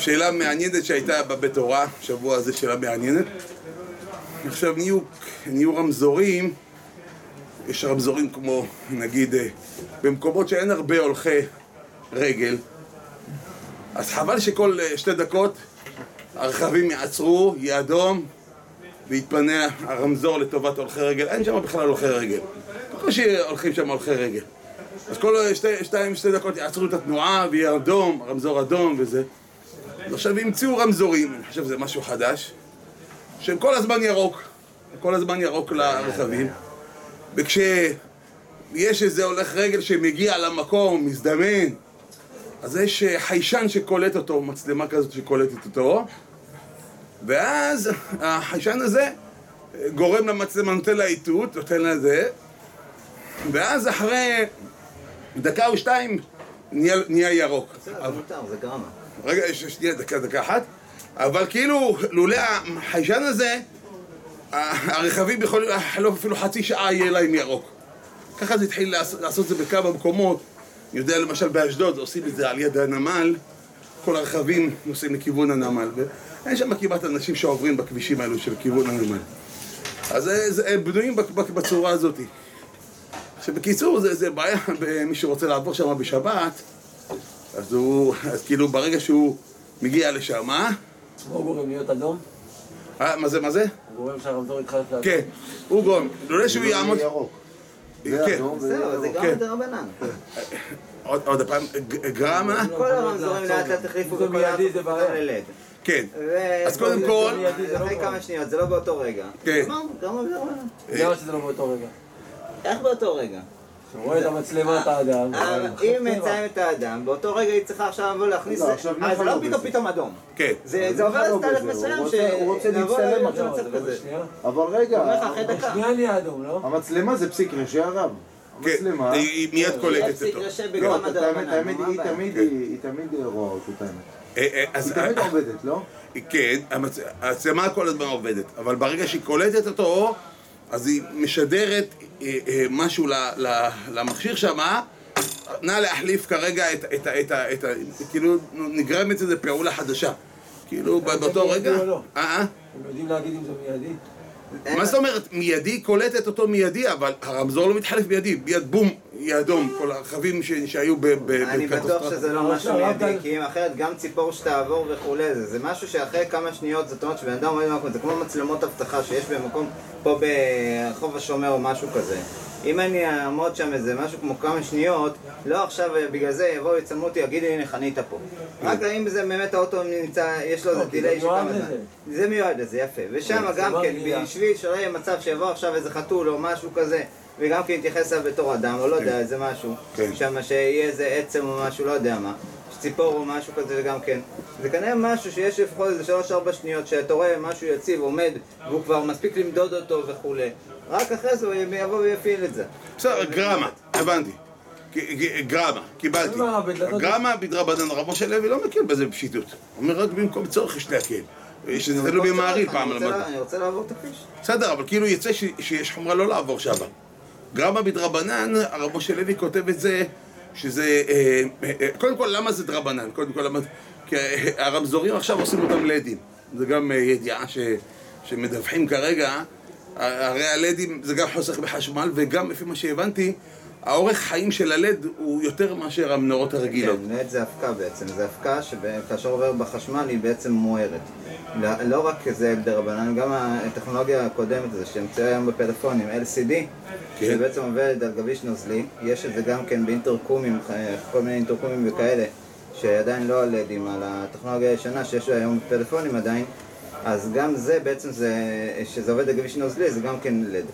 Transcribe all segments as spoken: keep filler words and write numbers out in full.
שאלה מעניינת שהייתה בבית הוראה, שבוע הזה שאלה מעניינת. עכשיו נהיו, נהיו רמזורים, יש רמזורים כמו נגיד במקומות שאין הרבה הולכי רגל, אז חבל שכל שתי דקות הרכבים יעצרו, יהיה אדום ויתפנה הרמזור לטובת הולכי רגל. אין שם בכלל הולכי רגל, כמו שהולכים שם הולכי רגל, אז כל שתי, שתי, שתי דקות יעצרו את התנועה ויהיה אדום, רמזור אדום וזה. עכשיו המציאו רמזורים, אני חושב שזה משהו חדש, שהם כל הזמן ירוק, כל הזמן ירוק לרכבים, וכשיש איזה הולך רגל שמגיע למקום, מזדמן, אז יש חיישן שקולט אותו, מצלמה כזאת שקולטת אותו, ואז החיישן הזה גורם למצלמה, נותן לה איתות, נותן לה זה, ואז אחרי דקה או שתיים נהיה, נהיה ירוק. זה מותר, זה גרמה. רגע, שנייה, דקה, דקה אחת. אבל כאילו, לולא החיישן הזה, הרכבים יכולים לחלוף אפילו חצי שעה יהיה להם ירוק. ככה זה התחיל לעשות את זה בכמה מקומות. אני יודע, למשל באשדוד, עושים את זה על יד הנמל, כל הרכבים נוסעים לכיוון הנמל, ואין שם כמעט אנשים שעוברים בכבישים האלו של כיוון הנמל. אז הם בנויים בצורה הזאת. שבקיצור, זה, זה בעיה במי שרוצה לעבור שם בשבת, אז הוא, אז כאילו ברגע שהוא מגיע לשם, מה? הוא גורם להיות אדום? אה, מה זה, מה זה? הוא גורם שהרמזור יתחלף לאדום? כן, הוא גורם, לא שהוא יעמוד... זה זה גם יותר רבנן. עוד הפעם, גרמה? כל הרמזורים לאט לאט החליפו בכל הלד. כן, אז קודם כל... אחרי כמה שניות, זה לא באותו רגע. כן. גרמה וזה רבנן. למה שזה לא באותו רגע? איך באותו רגע? הוא רואה את המצלמה את האדם. אם מצאים את האדם, באותו רגע היא צריכה עכשיו לבוא להכניס... אז זה לא פתאום פתאום אדום. כן. זה עובר לתהליך מסוים הוא רוצה להצטלם עכשיו. אבל רגע, שנייה נהיה אדום, לא? המצלמה זה פסיק רשי הרב. המצלמה... היא מיד קולטת אותו. לא, היא תמיד רואה אותו, את האמת. היא תמיד עובדת, לא? כן, המצלמה כל הזמן עובדת, אבל ברגע שהיא קולטת אותו, אז היא משדרת משהו למכשיר שמה, נא להחליף כרגע את ה... כאילו נגרמת איזה פעולה חדשה. כאילו באותו רגע... הם יודעים להגיד אם זה מיידי? מה זאת אומרת? מיידי קולטת אותו מיידי, אבל הרמזור לא מתחלף מיידי, ביד בום, יהיה אדום, כל הרכבים שהיו בקטסטרופה. אני בטוח שזה לא משהו מיידי, כי אם אחרת גם ציפור שתעבור וכולי, זה משהו שאחרי כמה שניות, זאת אומרת שבן אדם עומד במקום, זה כמו מצלמות אבטחה שיש במקום פה ברחוב השומר או משהו כזה. אם אני אעמוד שם איזה משהו כמו כמה שניות, לא עכשיו בגלל זה יבואו יצלמו אותי, יגידו הנה חנית פה. רק אם זה באמת האוטו נמצא, יש לו איזה דילי שכמה זמן. זה מיועד לזה, יפה. ושם גם כן, בשביל שלא יהיה מצב שיבוא עכשיו איזה חתול או משהו כזה, וגם כן יתייחס אליו בתור אדם, או לא יודע, איזה משהו, שם שיהיה איזה עצם או משהו, לא יודע מה, ציפור או משהו כזה גם כן. זה כנראה משהו שיש לפחות איזה שלוש ארבע שניות שאתה רואה משהו יציב, עומד, והוא כבר מספיק למדוד אותו וכולי. רק אחרי זה הוא יבוא ויפיל את זה. בסדר, גרמה, הבנתי. גרמה, קיבלתי. גרמה בדרבנן, רב משה לוי לא מכיר בזה בפשיטות. הוא אומר רק במקום צורך יש להקל. יש את זה לא במעריל פעם למדה. אני רוצה לעבור את הכביש. בסדר, אבל כאילו יצא שיש חומרה לא לעבור שם. גרמה בדרבנן, הרב משה לוי כותב את זה, שזה... קודם כל, למה זה דרבנן? קודם כל, למה... כי הרמזורים עכשיו עושים אותם לדים. זה גם ידיעה שמדווחים כרגע. הרי הלדים זה גם חוסך בחשמל, וגם לפי מה שהבנתי, האורך חיים של הלד הוא יותר מאשר המנורות הרגילות. כן, לד זה אבקה בעצם, זה אבקה שכאשר עובר בחשמל היא בעצם מוארת. לא רק זה הגדר רבנן, גם הטכנולוגיה הקודמת הזו שהמצאה היום בפלאפונים, אל סי די, שבעצם עובד על גביש נוזלי, יש את זה גם כן באינטרקומים, כל מיני אינטרקומים וכאלה, שעדיין לא על לדים, על הטכנולוגיה הישנה שיש היום בפלאפונים עדיין, אז גם זה בעצם, זה, שזה עובד על גביש נוזלי, זה גם כן לד.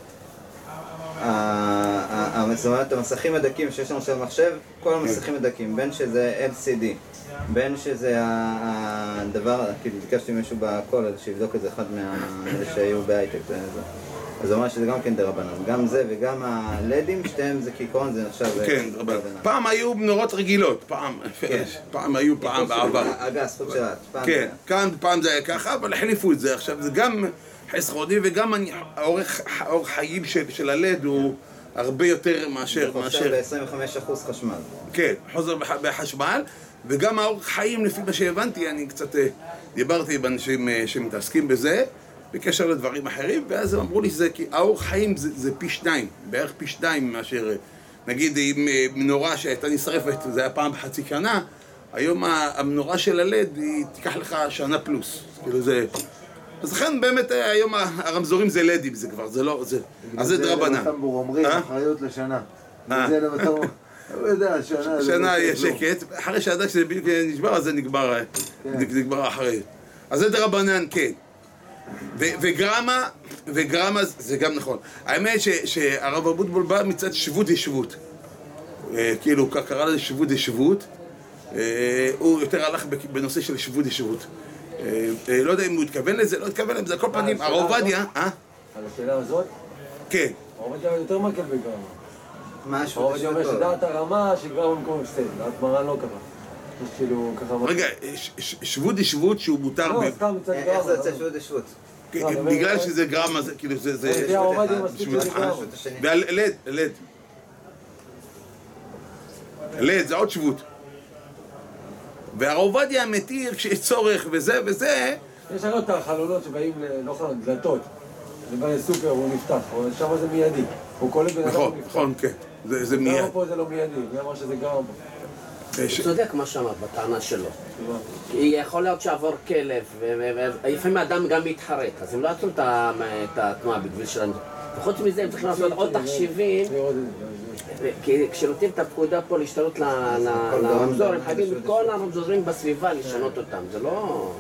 זאת אומרת, המסכים הדקים שיש לנו של מחשב, כל המסכים הדקים, בין שזה אל סי די, בין שזה הדבר, כאילו ביקשתי מישהו בקול שיבדוק את זה, אחד מהאלה שהיו בהייטק, אז הוא אומר שזה גם כן דרבנן, גם זה וגם הלדים, שתיהם זה כעיקרון, זה נחשב דרבנן. פעם היו מנורות רגילות, פעם, פעם היו פעם בעבר. אגס, חוץ שלט. כן, כאן פעם זה היה ככה, אבל החליפו את זה, עכשיו זה גם חסכוני וגם האורך חיים של הלד הוא הרבה יותר מאשר... זה חושב ב-עשרים וחמישה אחוז חשמל. כן, חוזר בחשמל, וגם האורח חיים, לפי מה שהבנתי, אני קצת דיברתי עם אנשים שמתעסקים בזה, בקשר לדברים אחרים, ואז הם אמרו לי שזה, כי האורח חיים זה, זה פי שניים, בערך פי שניים מאשר, נגיד, עם מנורה שהייתה נשרפת, זה היה פעם בחצי שנה, היום המנורה של הלד, היא תיקח לך שנה פלוס, כאילו זה... אז לכן באמת היום הרמזורים זה לדים, זה כבר, זה לא, זה... אז זה דרבנן. זה לטמבור אומרים, אחריות לשנה. זה לטמבור... הוא יודע, שנה... שנה יש שקט, אחרי שהדק שזה בדיוק נשבר, אז זה נגבר, נגבר האחריות. אז זה דרבנן, כן. וגרמה, וגרמה זה גם נכון. האמת שהרב אבוטבול בא מצד שבות ישבות. כאילו, קרא לזה שבות ישבות. הוא יותר הלך בנושא של שבות ישבות. לא יודע אם הוא התכוון לזה, לא התכוון לזה, על כל פנים, הרב עובדיה... על השאלה הזאת? כן. הרב עובדיה יותר מקל בגרמה. מה השבות הרב עובדיה אומר שדעת הרמה שגרמה במקום הפסד, דעת מרן לא ככה. יש כאילו ככה... רגע, שבות ישבות שהוא מותר... לא, סתם מצד גרמה. איך זה יוצא שבות ישבות? בגלל שזה גרמה, כאילו זה... זה הרב עובדיה מספיק שזה גרמה. והלד, לד. לד, זה עוד שבות. והרב עובדיה מתיר כשיש צורך וזה וזה. יש הרי את החלונות שבאים, לא חלונות, דלתות. זה בא לסופר והוא נפתח, אבל שם זה מיידי. הוא קולט בן אדם נכון, ונפתח. נכון, כן. זה מיידי. גרמה פה זה לא מיידי, הוא אמר שזה גרמה פה. הוא צודק מה שאמרת בטענה שלו. יכול להיות שעבור כלב, ולפעמים האדם גם מתחרט, אז הם לא יעצו את התנועה בכביש שלנו. וחוץ מזה הם צריכים לעשות עוד תחשיבים, כי כשנותנים את הפקודה פה להשתנות לרמזור, הם חייבים את כל הרמזורים בסביבה לשנות אותם, זה לא...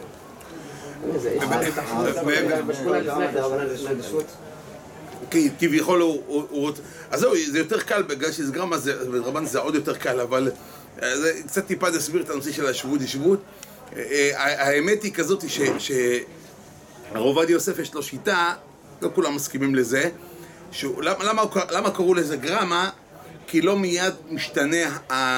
יש פעמים תחשיבים בשכונה לפני כן. כי כביכול הוא רוצה... אז זהו, זה יותר קל, בגלל שזה גרמה, ברבן זה עוד יותר קל, אבל זה קצת טיפה להסביר את הנושא של השבות ישבות. האמת היא כזאת שהרב עובדיה יוסף יש לו שיטה, לא כולם מסכימים לזה, למה קראו לזה גרמה? כי לא מיד משתנה,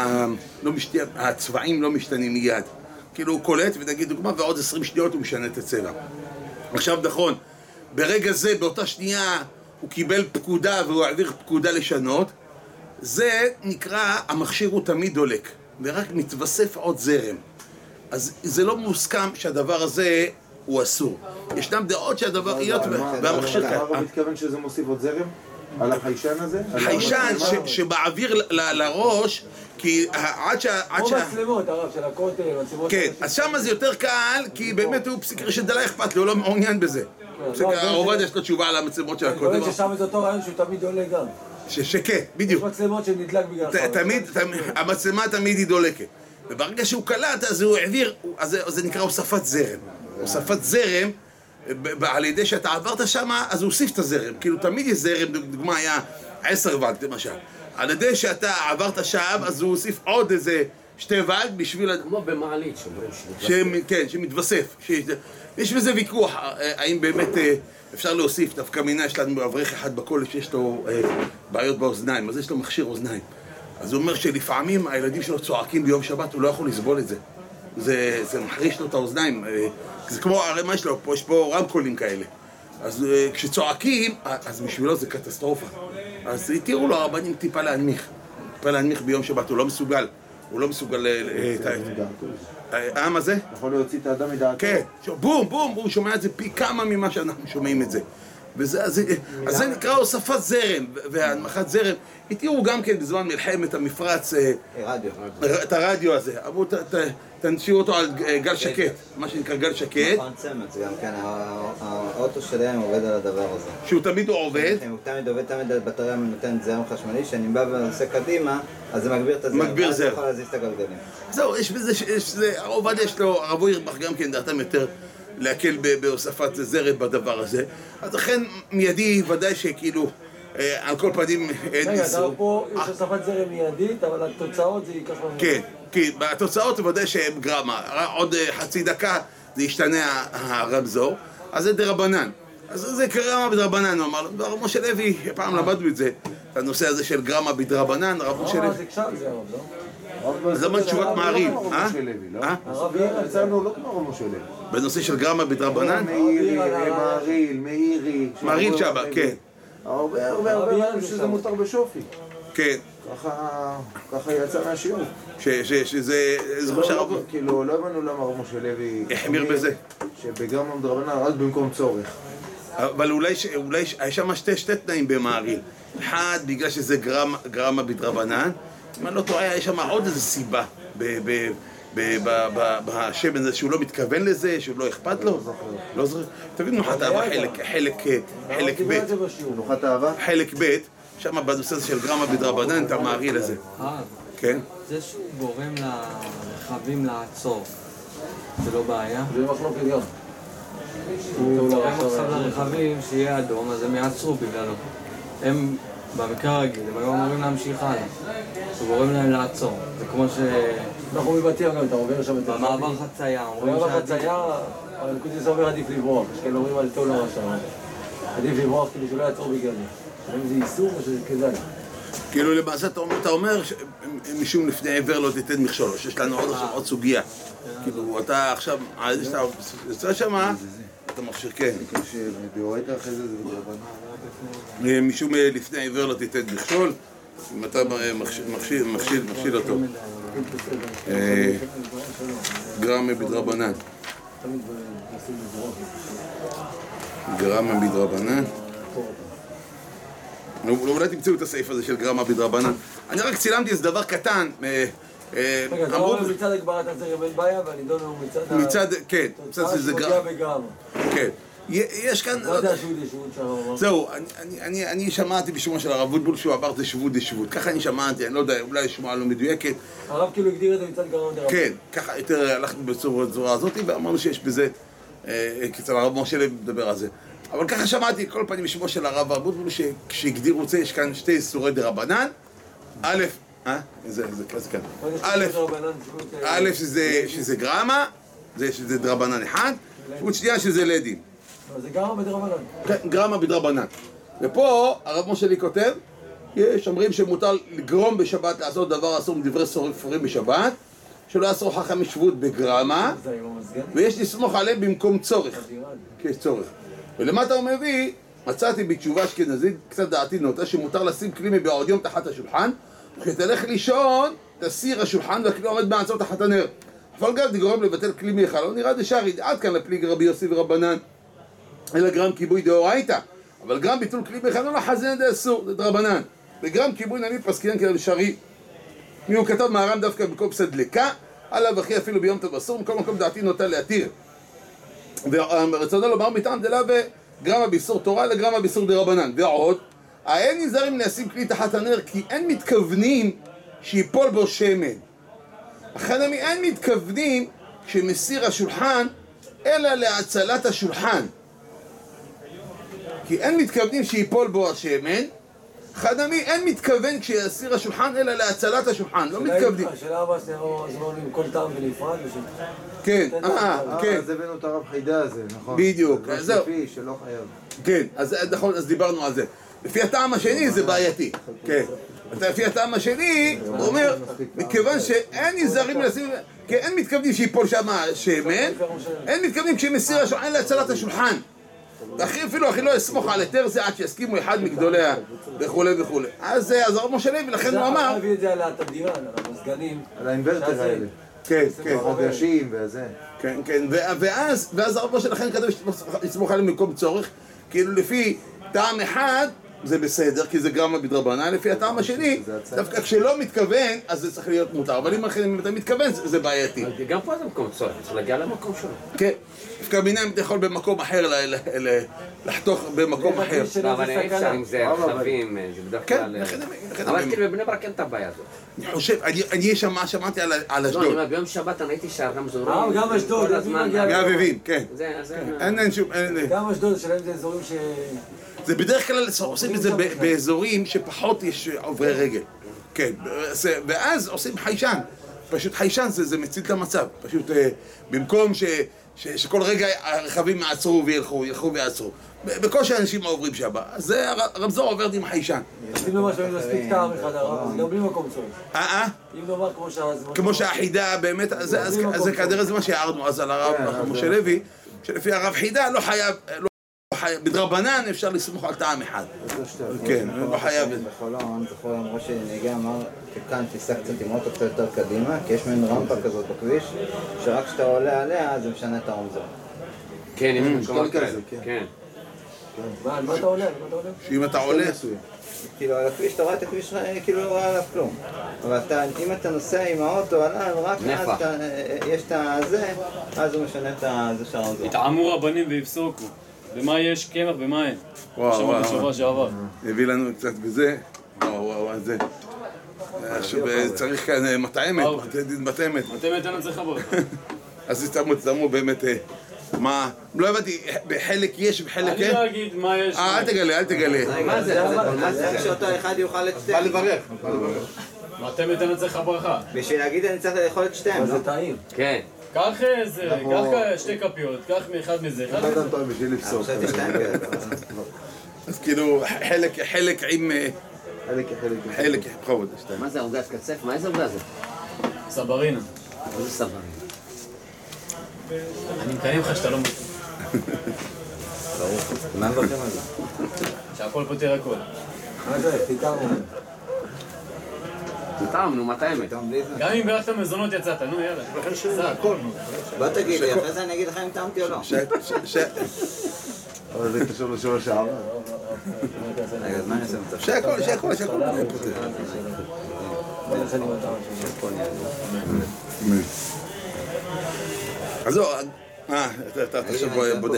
הצבעים לא משתנים מיד. כאילו הוא קולט, ונגיד דוגמה, ועוד עשרים שניות הוא משנה את הצבע. עכשיו נכון, ברגע זה, באותה שנייה, הוא קיבל פקודה והוא העביר פקודה לשנות, זה נקרא, המכשיר הוא תמיד דולק, ורק מתווסף עוד זרם. אז זה לא מוסכם שהדבר הזה הוא אסור. ישנם דעות שהדבר היות והמכשיר כאן. הרב מתכוון שזה מוסיף עוד זרם? על החיישן הזה? חיישן שבאוויר לראש, כי עד שה... כמו מצלמות, הרב, של הכותל, מצלמות... כן, אז שם זה יותר קל, כי באמת הוא פסיקר שדלה אכפת לו, הוא לא מעוניין בזה. הרב עובדיה יש לו תשובה על המצלמות של הכותל. אני חושב ששם זה אותו רעיון שהוא תמיד עולה גם. שכן, בדיוק. יש מצלמות שנדלק בגלל... תמיד, המצלמה תמיד היא דולקת. וברגע שהוא קלט, אז הוא העביר, אז זה נקרא הוספת זרם. הוספת זרם, על ידי שאתה עברת שם, אז הוא הוסיף את הזרם. כאילו תמיד יש זרם, דוגמה היה עשר ולט למשל. על ידי שאתה עברת שם, אז הוא הוסיף עוד איזה שתי ולט בשביל... כמו במעלית שאומרים. כן, שמתווסף. יש בזה ויכוח, האם באמת אפשר להוסיף, דווקא מינה יש לנו אברך אחד בכל שיש לו בעיות באוזניים, אז יש לו מכשיר אוזניים. אז הוא אומר שלפעמים הילדים שלו צועקים ביום שבת, הוא לא יכול לסבול את זה. זה, זה מחריש לו את האוזניים. זה כמו, הרי מה יש לו, פה, יש פה רמקולים כאלה. אז כשצועקים, אז בשבילו זה קטסטרופה. אז תראו לו, הרבנים טיפה להנמיך. טיפה להנמיך ביום שבת, הוא לא מסוגל. הוא לא מסוגל... אה, מה זה? יכול להוציא את האדם מדעתו. כן, בום, בום, הוא שומע את זה פי כמה ממה שאנחנו שומעים את זה. וזה, אז, אז זה נקרא הוספת זרם, והנמכת זרם. תראו גם כן בזמן מלחמת המפרץ, רדיו. את הרדיו הזה. אמרו, תנשיאו אותו על גל שקט, מה שנקרא גל שקט. נכון, צמץ גם כן, האוטו שלהם עובד על הדבר הזה. שהוא תמיד עובד. הוא תמיד עובד, תמיד הבטריה נותנת זרם חשמלי, שאני בא ועושה קדימה, אז זה מגביר את הזרם. מגביר זרם. אז יכול להזיז את הגלגלים. זהו, יש בזה, הרב עובדיה יש לו, הרב ירבך גם כן דעתם יותר להקל בהוספת זרם בדבר הזה. אז לכן מיידי ודאי שכאילו, על כל פנים אין רגע, איסור. אתה פה יש הוספת זרם מיידית, אבל התוצאות זה ייקח לנו... כן, כי התוצאות ודאי שהן גרמה. עוד חצי דקה זה ישתנה הרמזור, אז זה דרבנן. אז זה גרמה בדרבנן, הוא אמר, הרב משה לוי, פעם למדנו את זה, הנושא הזה של גרמה בדרבנן, הרב משה לוי. זה קשר זה הרב, לא? אז למה תשובת מעריב, אה? הרב ירבך אצלנו לא כמו הרב משה לוי. בנושא של גרמה בדרבנן? מאירי, מעריל, מאירי. מעריל שבה, כן. הרבה הרבה הרבה אומרים שזה מותר בשופי. כן. ככה יצא מהשיעור. שזה... כאילו, לא הבנו למה הרב משה לוי... החמיר בזה. שבגרמה מדרבנן רק במקום צורך. אבל אולי יש שם שתי תנאים במעריל. אחד, בגלל שזה גרמה בדרבנן, אם אני לא טועה, יש שם עוד איזו סיבה בשמן הזה שהוא לא מתכוון לזה, שהוא לא אכפת לו. לא זוכר. תבין נוחת אהבה חלק ב'. נוחת אהבה? חלק ב', שם בנושא של גרמה בדרבנן, אתה מעריל לזה. כן? זה שהוא גורם לרכבים לעצור, זה לא בעיה? זה מחלוקת גם. הוא גורם עכשיו לרכבים שיהיה אדום, אז הם יעצרו בגללו. הם, במקרה רגיל, הם היו אמורים להמשיך הלאה. הוא גורם להם לעצור. זה כמו ש... אנחנו מבטאים גם, אתה עובר שם את זה. במעבר חצייה, אומרים במעבר חצייה, אבל זה אומר עדיף לברוח. יש כאלה אומרים על תאו לא רשם. עדיף לברוח כאילו שלא יעצור בגללי. האם זה איסור או שזה כדאי? כאילו למעשה אתה אומר משום לפני עבר לא תיתן מכשול, שיש לנו עוד סוגיה. כאילו אתה עכשיו, שאתה יוצא שמה, אתה מכשיר כן. שבאורייתא אחרי זה זה בדרבנן. משום לפני עבר לא תיתן מכשול, אם אתה מכשיל אותו. גרמה בדרבנן. גרמה בדרבנן. אולי תמצאו את הסעיף הזה של גרמה בדרבנן. אני רק צילמתי איזה דבר קטן. רגע, אתה אומר מצד הגברת הזרם אין בעיה, והנידון הוא מצד... מצד, כן. תוצאה שמגיעה בגרמה. כן. יש כאן... לא יודע שבות דשבות שם. זהו, אני שמעתי בשמו של הרב בוטבול שהוא עבר דשבות דשבות. ככה אני שמעתי, אני לא יודע, אולי שמועה לא מדויקת. הרב כאילו הגדיר את זה מצד גרמה דרבנן. כן, ככה יותר הלכנו בצורה הזאת, ואמרנו שיש בזה... כצל הרב משה לוי מדבר על זה. אבל ככה שמעתי כל פעמים בשמו של הרב בוטבול שכשהגדירו את זה, יש כאן שתי איסורי דרבנן. א', אה? זה כאן. א', א' שזה גרמה, שזה דרבנן אחד, ועוד שנייה שזה לדין. זה גרמה בדרבנן. כן, גרמה בדרבנן. ופה הרב משה לי כותב, יש אומרים שמותר לגרום בשבת לעשות דבר אסור מדברי סופרים בשבת, שלא אסור חכם שבות בגרמה, ויש לסמוך עליהם במקום צורך, כי יש צורך. ולמטה הוא מביא, מצאתי בתשובה אשכנזית, קצת דעתי נוטה, שמותר לשים כלי מבעוד יום תחת השולחן, וכשתלך לישון, תסיר השולחן והכלי עומד בעצור תחת הנר. אבל גם תגרום לבטל כלי מיכל, נראה דשארי, עד כאן לפליג רבי יוסי ורבנן, אלא גרם כיבוי דאורייתא, אבל גם ביטול כלי מיכל, לא חזין דה אסור, זה דרבנן, וגם כיבוי נניף פסקינן כלל שרי. מי הוא כתב מהר"ם דווקא במקום פסדלקה, עליו אחי אפילו ביום טוב אסור, מכל מקום דעתי נוטה להתיר. ורצונו לומר מטעם דלה וגרמה ביסור תורה לגרמה ביסור דרבנן. ועוד, האין נזהרים לשים כלי תחת הנר כי אין מתכוונים שיפול בו שמן. לכן אין מתכוונים שמסיר השולחן אלא להצלת השולחן. כי אין מתכוונים שיפול בו השמן, חדמי אין מתכוון כשיסיר השולחן אלא להצלת השולחן, לא מתכוונים. השאלה הבאה זמנים כל טעם ונפרד כן, אה, כן. אז הבאנו את הרב חידה הזה, נכון? בדיוק, זהו. שלא חייב. כן, אז נכון, אז דיברנו על זה. לפי הטעם השני זה בעייתי. כן. לפי הטעם השני, הוא אומר, מכיוון שאין נזהרים לשים, כי אין מתכוונים שיפול שם שמן, אין מתכוונים כשמסיר השולחן להצלת השולחן. ואחי אפילו אחי לא יסמוך על היתר זה עד שיסכימו אחד מגדוליה וכו' וכו'. אז הרב משה לוי, ולכן הוא אמר... זה להביא את זה על התדירן, על המסגנים. על האינברטר האלה. כן, כן. חדשים וזה. כן, כן. ואז הרב משה לכן כתב לסמוך עליהם במקום צורך, כאילו לפי טעם אחד זה בסדר, כי זה גרמה בדרבנן, לפי הטעם השני, דווקא כשלא מתכוון, אז זה צריך להיות מותר. אבל אם אתה מתכוון, זה בעייתי. גם פה זה מקום צורך, צריך להגיע למקום שלו. כן. דווקא בינם אתה יכול במקום אחר לחתוך במקום אחר. אבל אי אפשר אם זה רכבים, זה בדרך כלל... אבל כאילו בבני ברק אין את הבעיה הזאת. אני חושב, אני שמעתי על אשדוד. לא, ביום שבת אני הייתי שער רמזורים. גם אשדוד, מאביבים, כן. אין שום... גם אשדוד, שלהם זה אזורים ש... זה בדרך כלל עושים את זה באזורים שפחות יש עוברי רגל. כן, ואז עושים חיישן. פשוט חיישן זה מציל את המצב. פשוט במקום שכל רגע הרכבים יעצרו וילכו, ילכו ויעצרו. בקושי האנשים עוברים שבה. אז הרמזור עובר עם חיישן. אם נאמר שאין מספיק טעם אחד הרב, אז גם בלי מקום צורך. אה, אה? אם נאמר כמו שהזמן... כמו שהחידה באמת, אז כנראה זה מה שהערנו אז על הרב משה לוי, שלפי הרב חידה לא חייב... בדרבנן אפשר לסמוך על טעם אחד. כן, לא חייב. בחולון, זכור אמרו שנהיגה אמר, כאן תיסע קצת עם אוטו קצת יותר קדימה, כי יש מין רמפה כזאת בכביש, שרק כשאתה עולה עליה, זה משנה את הרמזור. כן, יש מקומות כאלה. כן. מה, על מה אתה עולה? שאם אתה עולה... כאילו על הכביש, אתה רואה את הכביש, כאילו לא רואה עליו כלום. אבל אם אתה נוסע עם האוטו עליו, רק אז יש את הזה, אז הוא משנה את זה של הרמזור. התעמו רבנים ויפסוקו. במה יש קמח, במה אין. וואו, וואו. בשבוע שעבר. הביא לנו קצת בזה. וואו, וואו, וואו, זה. צריך כאן מטעמת, מטעמת. מטעמת אין צריך לבוא. אז תמו באמת, מה, לא הבנתי, בחלק יש, בחלק אין? אני לא אגיד מה יש. אה, אל תגלה, אל תגלה. מה זה? מה זה? שאותו אחד יאכל את שתיהם. בא לברך. מטעמת אין צריך ברכה. בשביל להגיד אני צריך לאכול את שתיהם. זה טעים. כן. קח איזה, קח שתי כפיות, קח מאחד מזה. אחד מזה. אתה בשביל לפסוק. חשבתי שתיים כאלה. אז כאילו, חלק, חלק עם... חלק, חלק. חלק, בכבוד. מה זה עוגת קצף? מה איזה עוגה זה? סברינה. איזה סברינה? אני מקיים לך שאתה לא מבין. ברוך. מה מברכים על זה? שהכל פותר הכל. מה זה? פיתרנו. פיתרנו, נו, מתי האמת? גם אם בירכת מזונות יצאת, נו יאללה. זה הכל, נו. בוא תגיד לי, אחרי זה אני אגיד לך אם טעמתי או לא. אבל זה קשור לשבוע שעבר. רגע, אז מה אני עושה מצב? שהכל, שהכל, שהכל. אז לא, אה, אתה עכשיו בודק.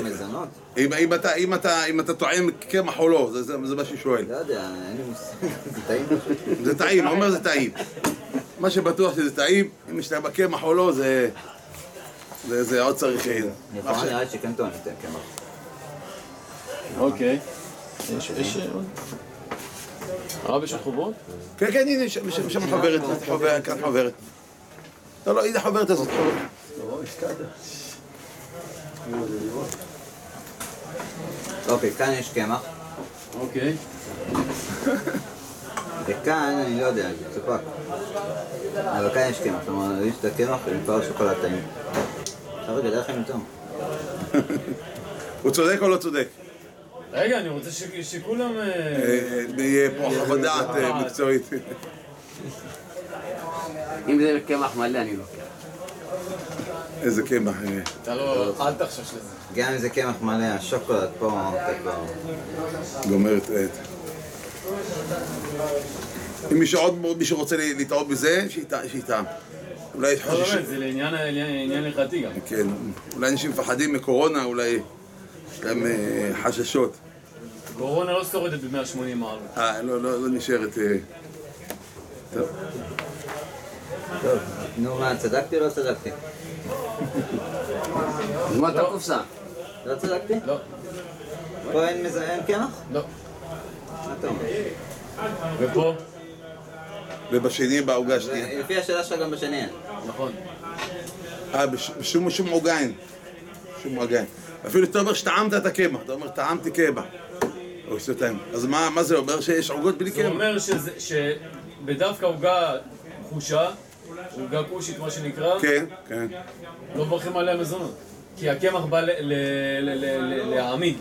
אם אתה טועם קמח או לא, זה מה ששואל. לא יודע, אין לי מושג. זה טעים? זה טעים, אומר זה טעים. מה שבטוח שזה טעים, אם יש להם קמח או לא, זה עוד צריך... נכון, נראה שכן טועם יותר קמח. אוקיי. יש עוד? הרב יש עוד חוברות? כן, כן, הנה, שם חוברת, כאן חוברת. לא, לא, הנה חוברת הזאת. אוקיי, כאן יש קמח. אוקיי. וכאן, אני לא יודע, זה סופק. אבל כאן יש קמח, זאת אומרת, יש את הקמח ומפר שוקולד טעים. עכשיו רגע, דרך לכם יותר. הוא צודק או לא צודק? רגע, אני רוצה שכולם... יהיה פה חוות דעת מקצועית. אם זה קמח מלא, אני לא. איזה קמח. אתה לא... אל תחשש לזה. גם אם זה קמח מלא, השוקולד פה, אתה כבר... גומרת את. אם מישהו עוד מישהו רוצה להתעוד בזה, שיטעם. אולי חוששים... זה לעניין הלכתי גם. כן, אולי אנשים מפחדים מקורונה, אולי יש להם חששות. קורונה לא שורדת ב-מאה ושמונים מעלות. אה, לא, לא נשארת... טוב. טוב, נו מה, צדקתי או לא צדקתי? נו, אתה קופסה. לא צדקתי? לא. פה אין קמח? לא. מה אתה אומר? ופה? ובשני בעוגה השנייה. לפי השאלה שלך גם בשני אין. נכון. אה, בשום עוגה אין. שום עוגה אין. אפילו אתה אומר שטעמת את הקמח, אתה אומר טעמתי קמח. אז מה זה אומר שיש עוגות בלי קמח? זה אומר שבדווקא עוגה חושה, עוגה קושית מה שנקרא, כן, כן. לא מברכים עליה מזונות. כי הקמח בא להעמיד.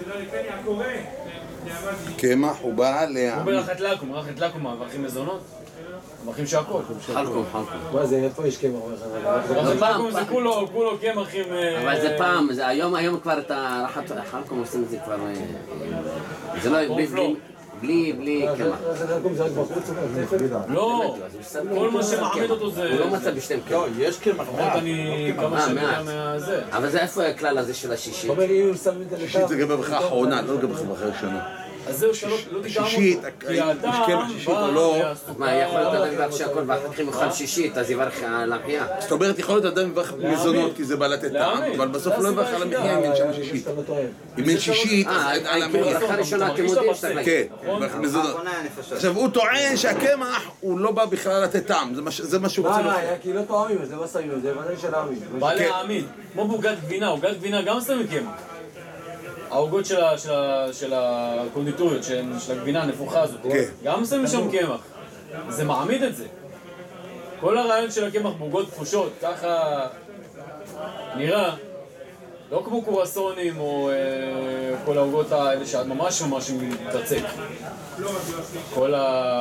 קמח הוא בא להעמיד. הוא ברחת לקום, ברחת לקום, מברכים מזונות? מברכים שהכל. חלקום, חלקום. מה זה, איפה יש קמח? ברחת לקום זה כולו, כולו קמח עם... אבל זה פעם, היום, היום כבר את הרחת חלקום עושים את זה כבר... זה לא, בלי, בלי קמח. חלקום זה רק בחוץ? לא, כל מה שמעמיד אותו זה... הוא לא מצא בשתם קמח. לא, יש קמח, מעט. אני כמה שאני יודע מהזה. אבל זה איפה הכלל הזה של השישית? אומר, אם הוא שם את זה שישית זה גבי בכלל האחרונה, לא גבי בכלל ראשונה. אז זהו שלא תגרם שישית, כי האדם שישית או לא... מה, יכול להיות אדם יברך שהכל ואחר כך יאכל שישית, אז יברך על המחיה? זאת אומרת, יכול להיות אדם יברך מזונות כי זה בא לתת טעם, אבל בסוף לא יברך על המחיה אם אין שם שישית. אם אין שישית, אז על המחיה. אחרי ראשונה אתם יודעים שאתה נגיד. כן, יברך מזונות. עכשיו, הוא טוען שהקמח הוא לא בא בכלל לתת טעם, זה מה שהוא רוצה לא, לא, כי לא טועמים את זה, לא שמים את זה, אבל של להעמיד. בא להעמיד, כמו בעוגת גבינה, עוגת גבינה גם שמים קמח. העוגות של הקונדיטוריות, של הגבינה הנפוחה הזאת, גם שמים שם קמח. זה מעמיד את זה. כל הרעיון של הקמח בעוגות תפושות, ככה נראה, לא כמו קורסונים או כל העוגות האלה שאת ממש ממש מתרצק. כל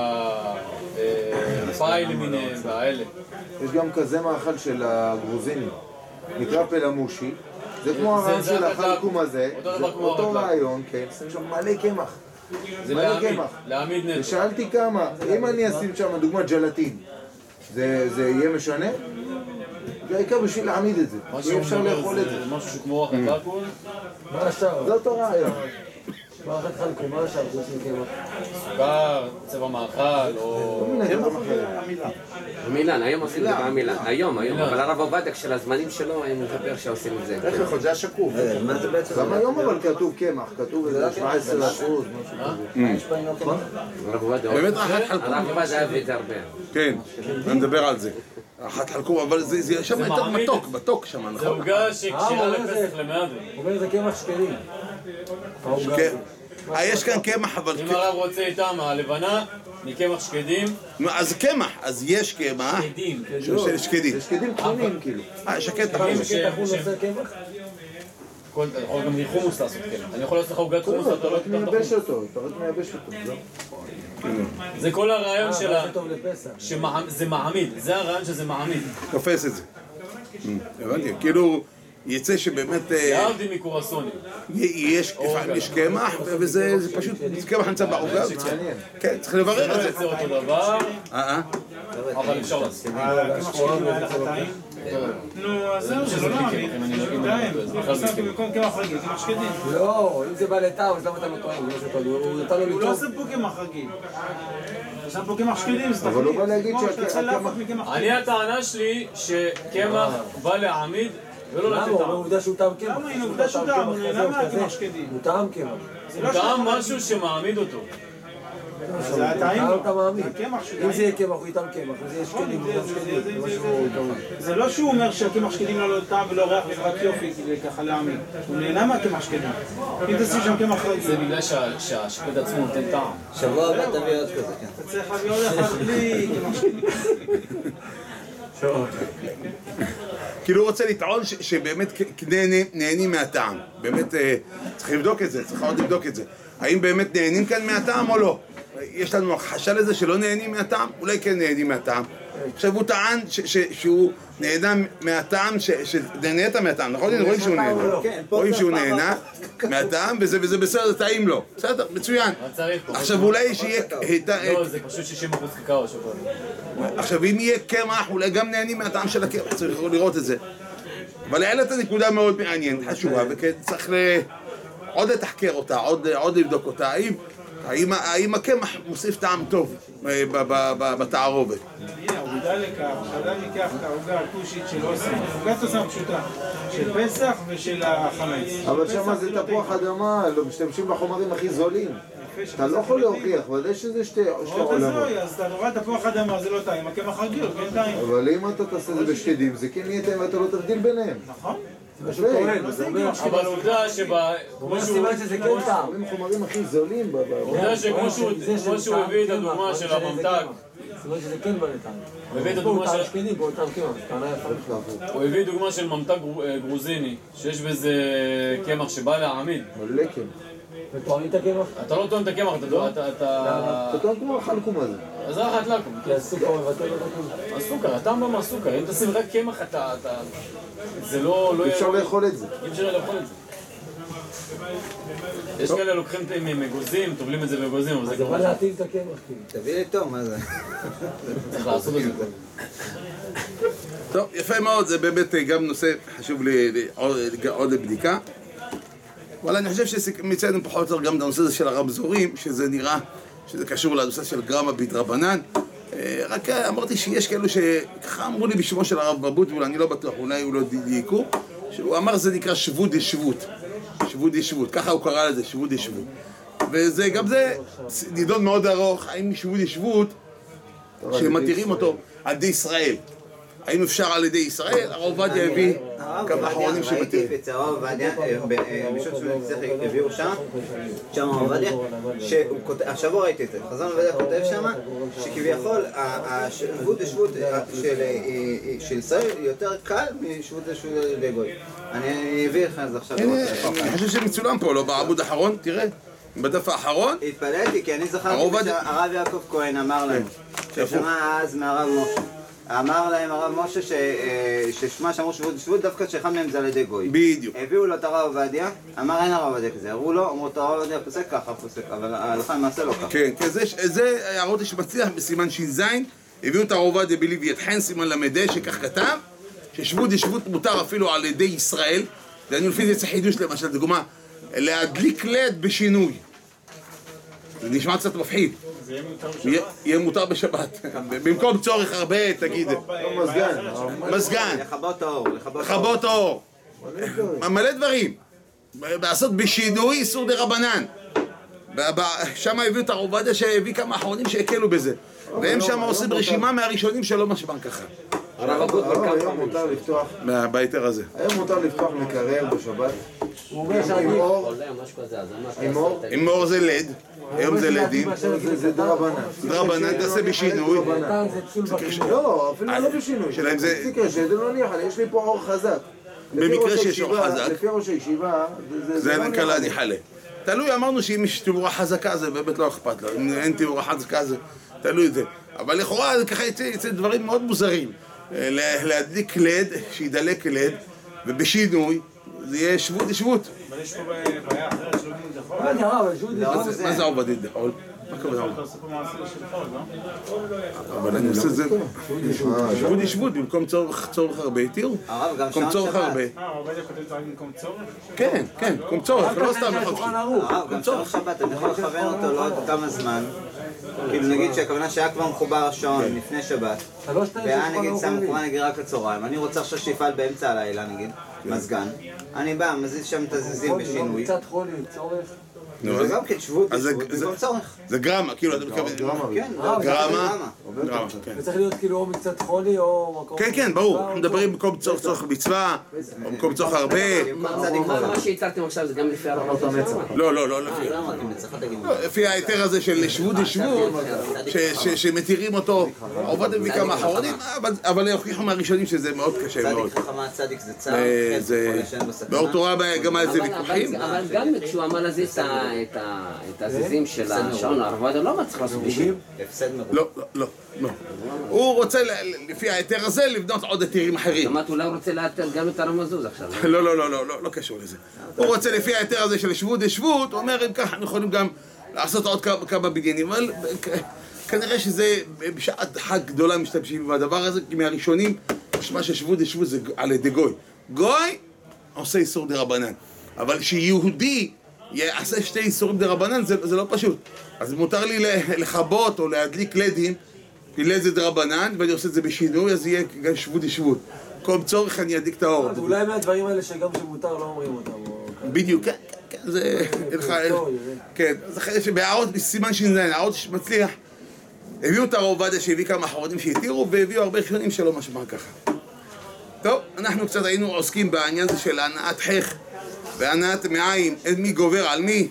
הפייל למיניהם והאלה. יש גם כזה מאכל של הגרוזינים, נקרא פלמושי. זה כמו הרעיון של החלקום הזה, זה אותו רעיון, כן, יש שם מלא קמח. זה להעמיד, להעמיד נטו. ושאלתי כמה, אם אני אשים שם דוגמת ג'לטין, זה יהיה משנה? זה העיקר בשביל להעמיד את זה, אי אפשר לאכול את זה. זה משהו כמו אחת חלקום? מה השאר? זה אותו רעיון. מה אחת חלקום? מה השאר? זה עושים קמח? סוכר, צבע מאכל, או... המילן, היום עושים את זה במילן, היום, היום, אבל הרב עובדיה של הזמנים שלו, הם מדבר שעושים את זה. איך יכול, זה השקוף. מה זה בעצם? גם היום אבל כתוב קמח, כתוב איזה שבע עשרה אחוז, משהו כזה. הרב עובדיה, באמת אחת חלקום. הרב עובדיה אוהב את זה הרבה. כן, אני מדבר על זה. אחת חלקום, אבל זה שם יותר מתוק, מתוק שם, נכון? זה עוגה שקשירה לפסח למהדרין. הוא אומר זה קמח שקלים. כן. יש כאן קמח, אבל... אם הרב רוצה איתם, הלבנה, מקמח שקדים. אז קמח, אז יש קמח. שקדים. של שקדים. זה שקדים קטנים כאילו. אה, שקד שקד תחום. שקד תחום עושה קמח? אתה יכול גם מחומוס לעשות קמח. אני יכול לעשות לך עוגת חומוס, אתה לא אתה רק מייבש אותו, אתה רק מייבש אותו. זה כל הרעיון של ה... זה טוב לפסח. שזה מעמיד, זה הרעיון שזה מעמיד. תופס את זה. הבנתי, כאילו... יצא שבאמת... להבדיל מקורסונים. יש קמח, וזה פשוט... קמח נמצא בעוגה. כן, צריך לברר את זה. זה אותו דבר, אה, אבל אפשר לעשות. נו, אז זהו, זה לא מעמיד. די, במקום קמח רגיל, קמח שקדים. לא, אם זה בא לטעם, אז למה אתה לא טועם? הוא לא עושה פה קמח רגיל. יש פה קמח שקדים, זה אבל הוא בא להגיד שהקמח... אני הטענה שלי שקמח בא להעמיד ולא לתת למה? טעם. הוא עובדה שהוא טעם קמח. למה? הנה, עובדה שהוא טעם. למה הקמח שקדים? הוא טעם קמח. הוא טעם משהו שמעמיד אותו. זה הטעים לו. אתה מאמין. הקמח שקדים. אם זה יהיה קמח, הוא יטעם קמח. אם זה יהיה שקדים, הוא יטעם שקדים. זה לא שהוא אומר שהקמח שקדים לא טעם ולא ריח וזה רק יופי כדי ככה להעמיד. הוא נהנה מהקמח שקדים. אם תשים שם קמח רגיל. זה בגלל שהשקד עצמו נותן טעם. שבוע הבא תביא עוד כזה, כן. אתה צריך להביא עוד אחד בלי קמח שקדים. כאילו הוא רוצה לטעון שבאמת נהנים מהטעם. באמת צריך לבדוק את זה, צריך עוד לבדוק את זה. האם באמת נהנים כאן מהטעם או לא? יש לנו הכחשה לזה שלא נהנים מהטעם? אולי כן נהנים מהטעם. עכשיו הוא טען שהוא נהנה מהטעם, שנהנית מהטעם, נכון? רואים שהוא נהנה. רואים שהוא נהנה מהטעם וזה בסדר, זה טעים לו. בסדר, מצוין. עכשיו אולי שיהיה... לא, זה פשוט שישים אחוז קקאו שוקולד. עכשיו אם יהיה קמח, אולי גם נהנים מהטעם של הקמח, צריך לראות את זה. אבל העלית נקודה מאוד מעניינת, חשובה, וצריך עוד לתחקר אותה, עוד לבדוק אותה. האם הקמח מוסיף טעם טוב בתערובת? הוא ידע לכך, שאדם ייקח את העוגה הכושית של אוסם, עוגת אוסם פשוטה, של פסח ושל החמץ. אבל שם זה תפוח אדמה, לא משתמשים בחומרים הכי זולים. אתה לא יכול להוכיח, ודאי שזה שתי עולמות. אז אתה נורא תפוח אדמה, זה לא טעים, הקמח רגיל, כן טעים. אבל אם אתה תעשה את זה בשקדים, זה כן יהיה טעים ואתה לא תבדיל ביניהם. נכון. אבל עובדה שבה... הוא סימן שזה כן טעם. הם חומרים הכי זולים. עובדה שכמו שהוא הביא את הדוגמה של הממתק, סימן שזה כן בא לטעם. הוא הביא את הדוגמה של... שקדים, בוא טעם קמח. הוא הביא דוגמה של ממתק גרוזיני, שיש בזה קמח שבא להעמיד. מלא כן. וטועמים את הקמח? אתה לא טועם את הקמח, אתה... אתה טועם כמו החלקום הזה. אז זה אחת לקום. כי הסוכר מבטל לו לקום. הסוכר, הטעם בא מהסוכר, אם תשים רק קמח אתה... זה לא... אי אפשר לאכול את זה. אי אפשר לאכול את זה. יש כאלה לוקחים מגוזים, טובלים את זה בגוזים, אבל זה כבר... אז בא להתאים את הקמח כאילו. תביא לי טוב, מה זה? צריך לעשות את זה. טוב, יפה מאוד, זה באמת גם נושא חשוב לי עוד לבדיקה. אבל אני חושב שמצאנו פחות או יותר גם את הנושא הזה של הרמזורים, שזה נראה שזה קשור לנושא של גרמה בדרבנן. רק אמרתי שיש כאלו שככה אמרו לי בשמו של הרב ברבות, ואולי אני לא בטוח, אולי הוא לא דייקו, שהוא אמר זה נקרא שבוד ישבות. שבוד ישבות, ככה הוא קרא לזה, שבוד ישבות. וזה גם זה נידון מאוד ארוך, האם שבוד ישבות שמתירים אותו על ידי ישראל. האם אפשר על ידי ישראל? הרב עובדיה הביא כמה אחרונים שמתאים. ראיתי אצל הרב עובדיה, בשעות שמנצח הביאו שם, שם הרב עובדיה, השבוע ראיתי את זה, חזון עובדיה כותב שם, שכביכול השבות השבות של ישראל יותר קל משבות השבות על ידי גוי. אני אביא לך את זה עכשיו. אני חושב שמצולם פה, לא בעמוד האחרון, תראה, בדף האחרון. התפלאתי, כי אני זכרתי שהרב יעקב כהן אמר להם, ששמע אז מהרב משה. אמר להם הרב משה ששמע שאמרו שבות ושבות דווקא שאחד מהם זה על ידי גוי. בדיוק. הביאו לו את הרב עובדיה, אמר אין הרב עובדיה כזה, הראו לו, אמרו את הרב עובדיה פוסק ככה, פוסק, אבל ההלכה למעשה לא ככה. כן, זה הערות שמצליח בסימן ש"ז, הביאו את הרב עובדיה בלווייתחן סימן למד, שכך כתב, ששבות ושבות מותר אפילו על ידי ישראל, ואני לפי זה צריך חידוש למשל, דוגמה, להדליק לד בשינוי. זה נשמע קצת מפחיד. יהיה מותר בשבת. במקום צורך הרבה, תגיד. מזגן. מזגן. לכבות האור. לכבות האור. מלא דברים. לעשות בשינוי איסור דרבנן. שם הביאו את הרב עובדיה שהביא כמה אחרונים שהקלו בזה. והם שם עושים רשימה מהראשונים שלא משמען ככה. היום מותר לפתוח... בהיתר הזה. היום מותר לפתוח מקרר בשבת. הוא אומר עם אור. עם אור. עם אור זה לד. היום זה לדים. זה דרבנן. דרבנן תעשה בשינוי. לא, אפילו לא בשינוי. שלהם זה... לא ניחא, יש לי פה אור חזק. במקרה שיש אור חזק. לפי ראש הישיבה... זה נקלה ניחלה. תלוי, אמרנו שאם יש תאורה חזקה זה באמת לא אכפת לו. אם אין תאורה חזקה זה... תלוי את זה. אבל לכאורה זה ככה יצא דברים מאוד מוזרים. להדליק לד, שידלק לד, ובשינוי זה יהיה שבות ושבות. אבל יש פה בעיה אחרת שלא יודעים את החול. מה זה עובדית דחול? מה קורה עובדית? אתה עושה פה מעשה של חול, לא? אבל אני עושה את זה שבות ושבות, במקום צורך הרבה, תראו. במקום צורך הרבה. אה, עובדיה כותב את זה רק במקום צורך? כן, כן, במקום צורך, לא סתם לחופשי. הרב, גם צורך שבת, אתה יכול לכוון אותו לעוד כמה זמן. כאילו נגיד שהכוונה שהיה כבר מחובר השעון לפני שבת, והיה נגיד שם מחובר נגיד רק לצהריים, אני רוצה עכשיו שיפעל באמצע הלילה נגיד, מזגן, אני בא, מזיז שם את הזיזים בשינוי. קצת חולי, צורך. זה גם כן שבות, במקום צורך. זה גרמה, כאילו אתה מתכוון. כן, גרמה. גרמה, כן. זה צריך להיות כאילו או מקצת חולי או מקום... כן, כן, ברור. אנחנו מדברים במקום צורך צורך מצווה, או במקום צורך הרבה. מה שהצלתם עכשיו זה גם לפי הרב המצווה. לא, לא, לא לפי. לפי ההיתר הזה של שבות ושבות, שמתירים אותו, עובד עם כמה אחרונים, אבל הוכיחו מהראשונים שזה מאוד קשה מאוד. צדיק חכמה צדיק זה צער, באור תורה גם על זה ויכוחים. אבל גם כשהוא אמר לזה את הזיזים של השעון, הרב עובדיה לא מצליח לעשות בשביל. לא, לא, לא. הוא רוצה לפי ההיתר הזה לבנות עוד היתרים אחרים. זאת אומרת, אולי הוא רוצה לאתר גם את הרב מזוז עכשיו. לא, לא, לא, לא, לא קשור לזה. הוא רוצה לפי ההיתר הזה של שבות ושבות, הוא אומר, אם ככה, אנחנו יכולים גם לעשות עוד כמה בניינים, אבל כנראה שזה בשעת חג גדולה משתמשים בדבר הזה, כי מהראשונים, משמע ששבות ושבות זה על ידי גוי. גוי עושה איסור דרבנן, אבל שיהודי יעשה שתי איסורים דרבנן זה, זה לא פשוט. אז מותר לי לכבות או להדליק לדים, כי לד זה דרבנן, ואני עושה את זה בשינוי, אז יהיה גם שבות ושבות. כל צורך אני אדליק את האור. אולי מהדברים האלה שגם שמותר לא אומרים אותם. בדיוק, כן, כן, זה... כן, אז אחרי שבהערות בסימן שינזיין, הערות שמצליח, הביאו את הרב עובדיה שהביא כמה אחרונים שהתירו, והביאו הרבה ראשונים שלא משמע ככה. טוב, אנחנו קצת היינו עוסקים בעניין הזה של הנעת חך והנעת מעיים, מי גובר על מי,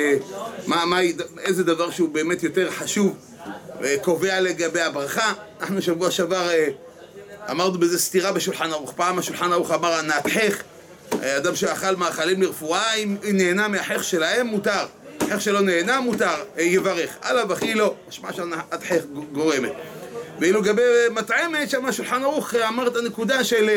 מה, מה, איזה דבר שהוא באמת יותר חשוב וקובע לגבי הברכה. אנחנו שבוע שעבר אמרנו בזה סתירה בשולחן ערוך. פעם השולחן ערוך אמר הנעת חך, אדם שאכל מאכלים לרפואה, אם נהנה מהחך שלהם מותר, חך שלא נהנה מותר, יברך, עליו אחי לא, משמע שהנעת חך גורמת. ואילו גבי מטעמת, שם השולחן ערוך אמר את הנקודה של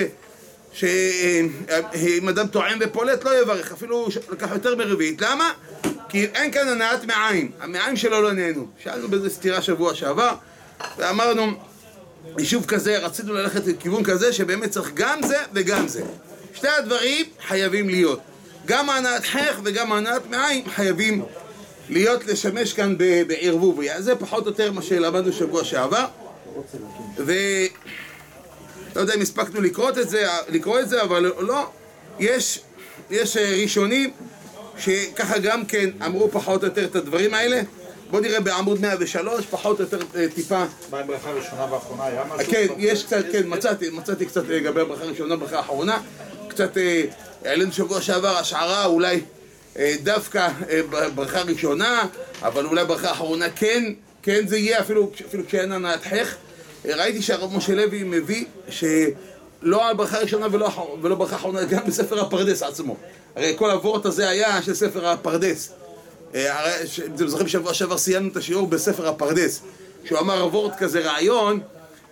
שאם אדם טועם ופולט לא יברך, אפילו לקח יותר מרביעית. למה? כי אין כאן הנעת מעיים, המעיים שלו לא נהנו. שאלנו בזה סתירה שבוע שעבר ואמרנו, יישוב כזה, רצינו ללכת לכיוון כזה שבאמת צריך גם זה וגם זה. שתי הדברים חייבים להיות, גם הנעת חך וגם הנעת מעיים חייבים להיות, לשמש כאן בערבוביה. זה פחות או יותר מה שלמדנו שבוע שעבר, ו... לא יודע אם הספקנו לקרוא את זה, לקרוא את זה, אבל לא. יש, יש ראשונים שככה גם כן אמרו פחות או יותר את הדברים האלה, בוא נראה בעמוד מאה ושלוש, פחות או יותר טיפה. מה עם ברכה ראשונה ואחרונה? היה משהו? כן, יש קצת, כן, מצאתי, מצאתי קצת לגבי ברכה ראשונה וברכה האחרונה. קצת, העלינו שבוע שעבר השערה, אולי דווקא ברכה ראשונה, אבל אולי ברכה האחרונה כן, כן זה יהיה, אפילו, אפילו כשאין הנעתך. ראיתי שהרב משה לוי מביא שלא ברכה ראשונה ולא, ולא ברכה האחרונה, גם בספר הפרדס עצמו. הרי כל הוורט הזה היה של ספר הפרדס. אתם זוכרים שבוע שעבר סיימנו את השיעור בספר הפרדס, שהוא אמר הוורט כזה רעיון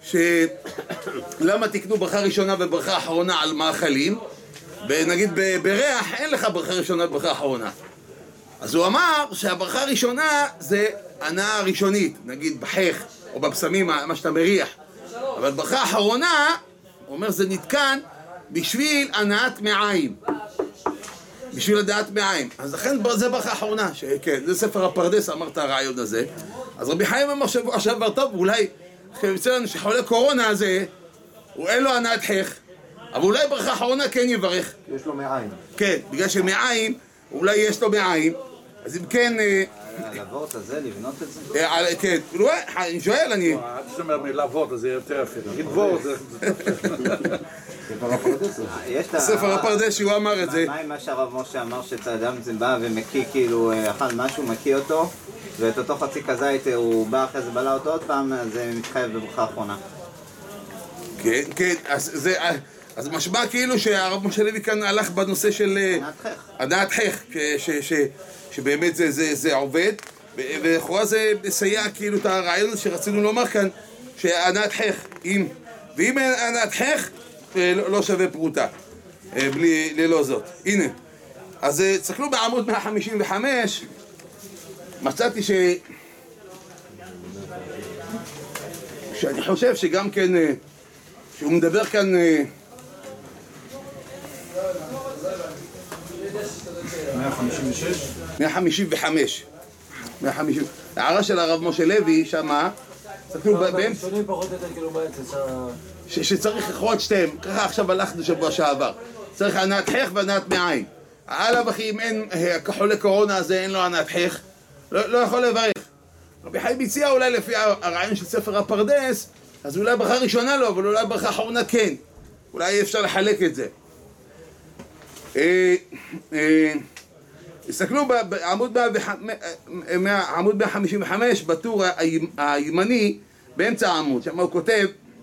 שלמה תקנו ברכה ראשונה וברכה אחרונה על מאכלים, ונגיד בריח אין לך ברכה ראשונה וברכה אחרונה. אז הוא אמר שהברכה הראשונה זה הנאה ראשונית, נגיד בחך או בפסמים, מה שאתה מריח, אבל ברכה האחרונה, הוא אומר, זה נתקן בשביל הנאת מעיים, בשביל הדעת מעיים. אז לכן זה ברכה האחרונה, שכן, זה ספר הפרדס, אמרת הרעיון הזה. אז רבי חיים אמר שבוע שעבר, טוב, אולי כשמצא לנו שחולה קורונה הזה, הוא אין לו הנאת חך, אבל אולי ברכה האחרונה כן יברך. יש לו מעיים. כן, בגלל שמעיים, אולי יש לו מעיים, אז אם כן... על הוורט הזה, לבנות את זה? כן, אני שואל, אני... אל תשמע מילה וורט, זה יותר יפה. נגיד וורט זה... ספר הפרדס. ספר הפרדס, שהוא אמר את זה. מה עם מה שהרב משה אמר שאדם זה בא ומקיא, כאילו, אכל משהו, מקיא אותו, ואת אותו חצי כזית הוא בא אחרי זה, בלע אותו עוד פעם, זה מתחייב בברכה האחרונה. כן, כן, אז זה... אז משמע כאילו שהרב משה לוי כאן הלך בנושא של... הדעת חך. שבאמת זה, זה, זה עובד, ולכאורה זה מסייע כאילו את הרעיון שרצינו לומר כאן, שהנעת חך, אם, ואם אין הנעת חך, לא, לא שווה פרוטה, בלי, ללא זאת. הנה, אז תסתכלו בעמוד מאה חמישים וחמש, מצאתי ש... שאני חושב שגם כן, שהוא מדבר כאן... מאה חמישים ושש? מאה חמישים וחמש. מאה חמישים. הערה של הרב משה לוי, שמה, תסתכלו באמצע... שצריך לכרות שתיהם, ככה עכשיו הלכנו שבוע שעבר. צריך הנעת חך והנעת מעיים. העלה וכי אם אין, כחולה קורונה הזה אין לו הנעת חך, לא יכול לברך. רבי חיים הציע אולי לפי הרעיון של ספר הפרדס, אז אולי ברכה ראשונה לא, אבל אולי ברכה אחרונה כן. אולי אפשר לחלק את זה. תסתכלו בעמוד מאה חמישים וחמש, בטור הימני, באמצע העמוד, שם הוא כותב,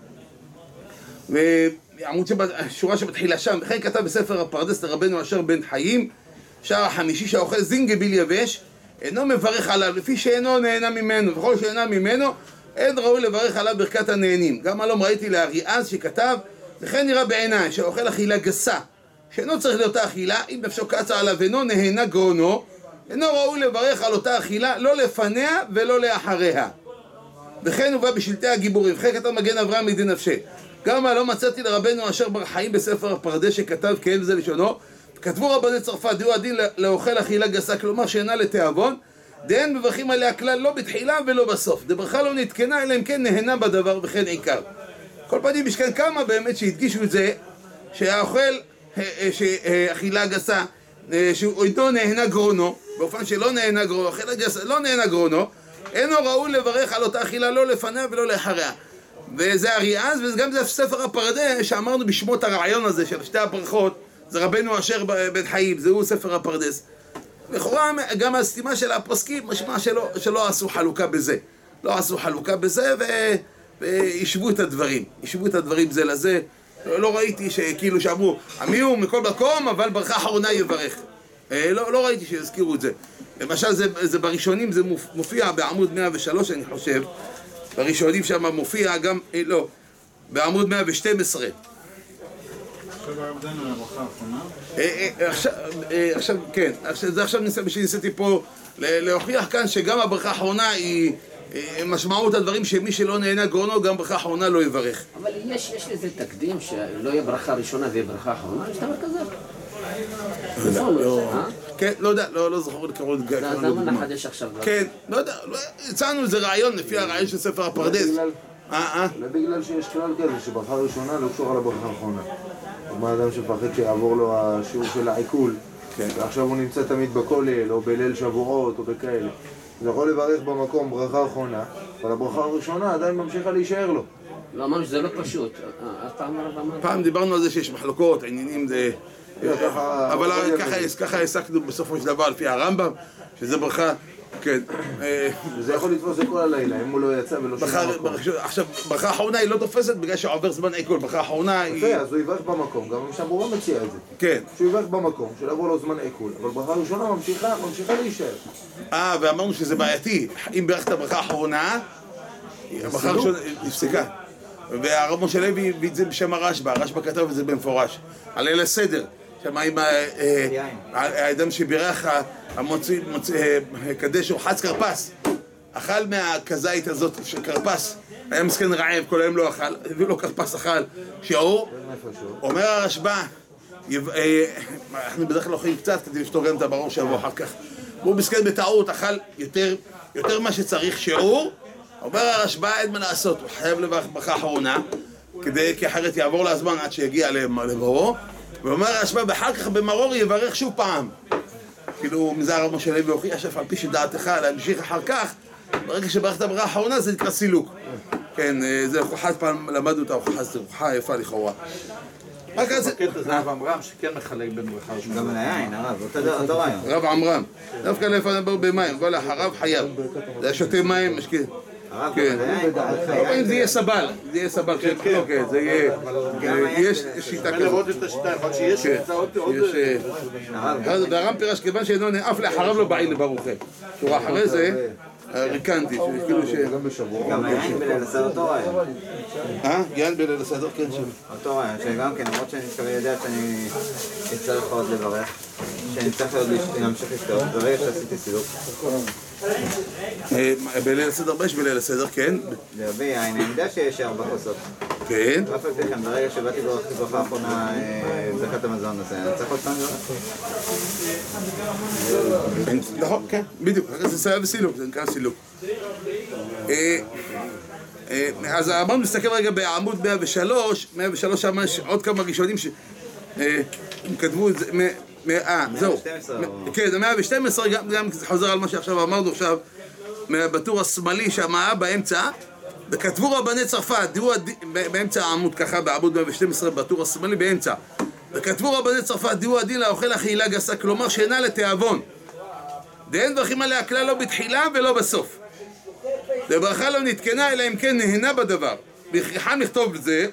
ועמוד שורה שמתחילה שם, וכן כתב בספר הפרדס לרבנו אשר בן חיים, שער החמישי שהאוכל זינגביל יבש, אינו מברך עליו, לפי שאינו נהנה ממנו, וכל שאינה ממנו, אין ראוי לברך עליו ברכת הנהנים. גם הלום ראיתי לאריאז שכתב, וכן נראה בעיניי, שהאוכל אכילה גסה, שאינו צריך לאותה אכילה, אם נפשו קצה עליו אינו נהנה גרונו, אינו ראוי לברך על אותה אכילה, לא לפניה ולא לאחריה. וכן הובא בשלטי הגיבורים, וכן כתב מגן אברהם מידי נפשי. גם לא מצאתי לרבנו אשר בר חיים בספר הפרדס שכתב כן וזה לשונו, כתבו רבני צרפת, דהו הדין לאוכל אכילה גסה, כלומר שאינה לתיאבון, דהן מברכים עליה כלל לא בתחילה ולא בסוף. דברכה לא נתקנה, אלא אם כן נהנה בדבר וכן עיקר. כל פעמים יש כאן כמה באמת שהדגישו את זה, שהאוכל שאכילה גסה, שהוא אינו נהנה גרונו, באופן שלא נהנה גרונו, אכילה גסה לא נהנה גרונו, אינו ראוי לברך על אותה אכילה לא לפניה ולא לאחריה. וזה אריאז, וגם זה ספר הפרדס שאמרנו בשמות הרעיון הזה של שתי הברכות, זה רבנו אשר בן חיים, זהו ספר הפרדס. לכאורה גם הסתימה של הפוסקים משמע שלא, שלא עשו חלוקה בזה, לא עשו חלוקה בזה ו... וישבו את הדברים, ישבו את הדברים זה לזה. לא, לא ראיתי שכאילו שאמרו עמיהו מכל מקום אבל ברכה אחרונה יברך. לא, לא ראיתי שהזכירו את זה. למשל זה, זה בראשונים זה מופיע בעמוד מאה ושלוש אני חושב, בראשונים שם מופיע גם, לא, בעמוד מאה ושתים עשרה. עכשיו, כן, זה עכשיו ניסיתי פה להוכיח כאן שגם הברכה האחרונה היא משמעות הדברים שמי שלא נהנה גרונו גם ברכה אחרונה לא יברך. אבל יש, יש לזה תקדים שלא יהיה ברכה ראשונה ויהיה ברכה אחרונה? יש דבר כזה? כן, לא יודע, לא זוכר לקרוא את זה. זה הזמן החדש עכשיו. כן, לא יודע, הצענו איזה רעיון לפי הרעיון של ספר הפרדס. אולי בגלל שיש כלל כזה שברכה ראשונה לא קשור על הברכה האחרונה. מה אדם שפחד שיעבור לו השיעור של העיכול, ועכשיו הוא נמצא תמיד בכולל או בליל שבועות או בכאלה. זה יכול לברך במקום ברכה אחרונה, אבל הברכה הראשונה עדיין ממשיכה להישאר לו. לא, אמרנו שזה לא פשוט. פעם דיברנו על זה שיש מחלוקות, עניינים זה... אבל ככה העסקנו בסופו של דבר לפי הרמב"ם, שזה ברכה, כן. זה יכול לתפוס את כל הלילה, אם הוא לא יצא ולא שומע מקום. עכשיו, ברכה האחרונה היא לא תופסת בגלל שעובר זמן עיכול, ברכה האחרונה היא... יפה, אז הוא יברך במקום, גם המשמורה מציע את זה. כן. שהוא יברך במקום, שלעבור לו זמן עיכול, אבל ברכה ראשונה ממשיכה, ממשיכה להישאר. אה, ואמרנו שזה בעייתי, אם ברכת ברכה האחרונה, הברכה הראשונה נפסקה. והרב משה לוי הביא את זה בשם הרשב"א, הרשב"א כתב את זה במפורש, על ליל הסדר, שמה עם האדם שבירך המוציא, קדש או חץ כרפס, אכל מהכזית הזאת של כרפס, היה מסכן רעב, כל היום לא אכל, הביאו לו כרפס אכל, שיעור, אומר הרשב"א, אנחנו בדרך כלל אוכלים קצת כדי לפתור גם את הברור שיבוא אחר כך, הוא מסכן בטעות, אכל יותר, יותר מה שצריך, שיעור, אומר הרשב"א, אין מה לעשות, הוא חייב לברך ברכה אחרונה, כדי כי אחרת יעבור לה זמן עד שיגיע למרור, ואומר הרשב"א, ואחר כך במרור יברך שוב פעם. כאילו, מזה הרב משה לוי הוכיח שאף על פי שדעתך להמשיך אחר כך, ברגע שברכת ברכה האחרונה זה נקרא סילוק. כן, זה הוכחה, פעם למדנו את ההוכחה, זו הוכחה יפה לכאורה. רק אז... בקטע זה רב עמרם שכן מחלק בין ברכה ראשונה. גם על היין, הרב, אותו רעיון. רב עמרם. דווקא לפני בר במים, אבל אחריו חייב. זה שותה מים, משקיע. כן. אבל אם זה יהיה סבל, זה יהיה סבל, כן, זה יהיה... יש שיטה כזאת. לראות את השיטה, יכול שיש שיטה עוד... והרם פירש כיוון שאינו נאף לאחריו לא בעיל לברוכם. שורה אחרי זה, ריקנטי, כאילו ש... גם היין בליל הסדר אותו רעיון. אה? יין בליל הסדר, כן שם. אותו רעיון, שגם כן, למרות שאני כבר יודע שאני אצטרך עוד לברך, שאני צריך עוד להמשיך לשתות, ברגע שעשיתי סילוק. בליל הסדר, יש בליל הסדר, כן. לרבי יין, אני יודע שיש ארבע כוסות. כן. אף על פי כן, ברגע שבאתי ברכתי ברכה האחרונה ברכת המזון הזה, אני צריך עוד פעם לברך. נכון, כן, בדיוק, זה סייע וסילוק, זה נקרא סילוק. אז אמרנו להסתכל רגע בעמוד מאה ושלוש, מאה ושלוש שם יש עוד כמה ראשונים שהם כתבו את זה, אה, זהו, כן, זה מאה ושתים עשרה, גם חוזר על מה שעכשיו אמרנו עכשיו, בטור השמאלי שהמאה באמצע, וכתבו רבני צרפת, באמצע העמוד ככה, בעמוד מאה ושתים עשרה, בטור השמאלי באמצע, וכתבו רבני צרפת, דיהו הדין לאוכל אכילה גסה, כלומר שאינה לתיאבון, ואין דרכים עליה כלל לא בתחילה ולא בסוף. וברכה לא נתקנה, אלא אם כן נהנה בדבר. והכרחם לכתוב בזה,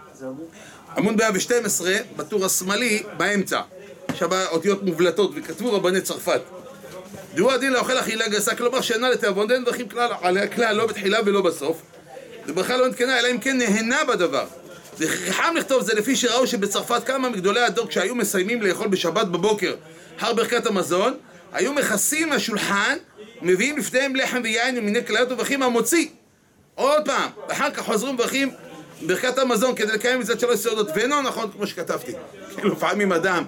עמוד מאה ושתים עשרה, בטור השמאלי, באמצע. שבה אותיות מובלטות, וכתבו רבני צרפת. דיהו הדין לאוכל אכילה גסה, כלומר שאינה לתיאבון, ואין דרכים עליה כלל לא בתחילה ולא בסוף. וברכה לא נתקנה, אלא אם כן נהנה בדבר. והכרחם לכתוב זה לפי שראו שבצרפת כמה מגדולי הדור, כשהיו מסיימים לאכול בשבת בבוקר הר ברכת המזון, היו מכסים השולחן, ומביאים לפניהם לחם ויין ומיני כליות וברכים המוציא. עוד פעם, ואחר כך חוזרים וברכים ברכת המזון כדי לקיים מצד שלוש סעודות, ואינו נכון כמו שכתבתי. כאילו לפעמים אדם,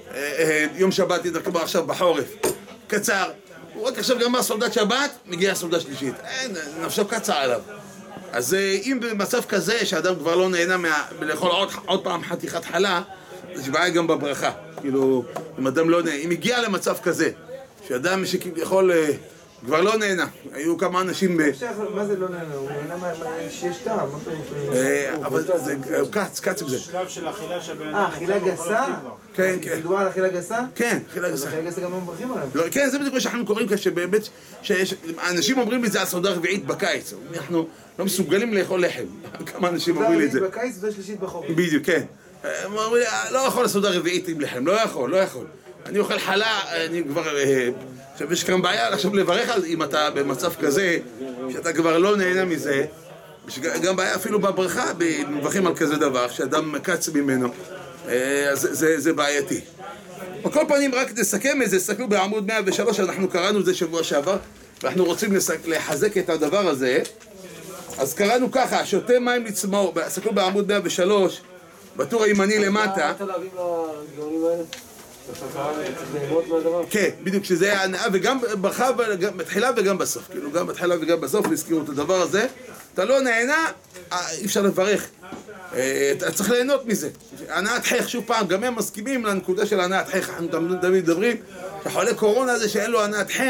יום שבת ידרכו עכשיו בחורף, קצר, הוא רק עכשיו גמר סעודת שבת, מגיעה סעודה שלישית. אין, נפשו קצר עליו. אז אם במצב כזה שאדם כבר לא נהנה לאכול עוד, עוד פעם חתיכת חלה, יש בעיה גם בברכה. כאילו, אם אדם לא נהנה, אם הגיע למצב כזה, שאדם שכביכול כבר לא נהנה, היו כמה אנשים... מה זה לא נהנה? הוא נהנה שיש טעם, מה פעמים? אבל זה קץ, קץ עם זה. שלב של אכילה שבן... אה, אכילה גסה? כן, כן. מדובר על אכילה גסה? כן, אכילה גסה. אכילה גסה גם לא מברכים עליו. כן, זה בדיוק מה שאנחנו קוראים כשבאמת, אנשים אומרים לי זה הסעודה רביעית בקיץ. אנחנו לא מסוגלים לאכול לחם. כמה אנשים אומרים לי את זה. סעודה רביעית בקיץ וסעודה שלישית בחורף. בדיוק, כן. אומרים לי, לא יכול הסעודה רביעית עם לחם, לא יכול, לא יכול. אני אוכל חלה, אני כבר... עכשיו יש כאן בעיה, עכשיו לברך על אם אתה במצב כזה, שאתה כבר לא נהנה מזה, יש גם בעיה אפילו בברכה, מברכים על כזה דבר, שאדם מקץ ממנו, אז זה, זה בעייתי. בכל פנים, רק נסכם את זה, סתכלו בעמוד מאה ושלוש, אנחנו קראנו את זה שבוע שעבר, ואנחנו רוצים לחזק את הדבר הזה, אז קראנו ככה, שותה מים לצמאו, סתכלו בעמוד מאה ושלוש, בטור הימני למטה, כן, בדיוק, שזה היה הנאה וגם ברכה בתחילה וגם בסוף, כאילו גם בתחילה וגם בסוף נזכירו את הדבר הזה, אתה לא נהנה, אי אפשר לברך, אתה צריך ליהנות מזה. הנאת חייך, שוב פעם, גם הם מסכימים לנקודה של הנאת חייך, אנחנו תמיד מדברים, שחולה קורונה הזה שאין לו הנאת חייך,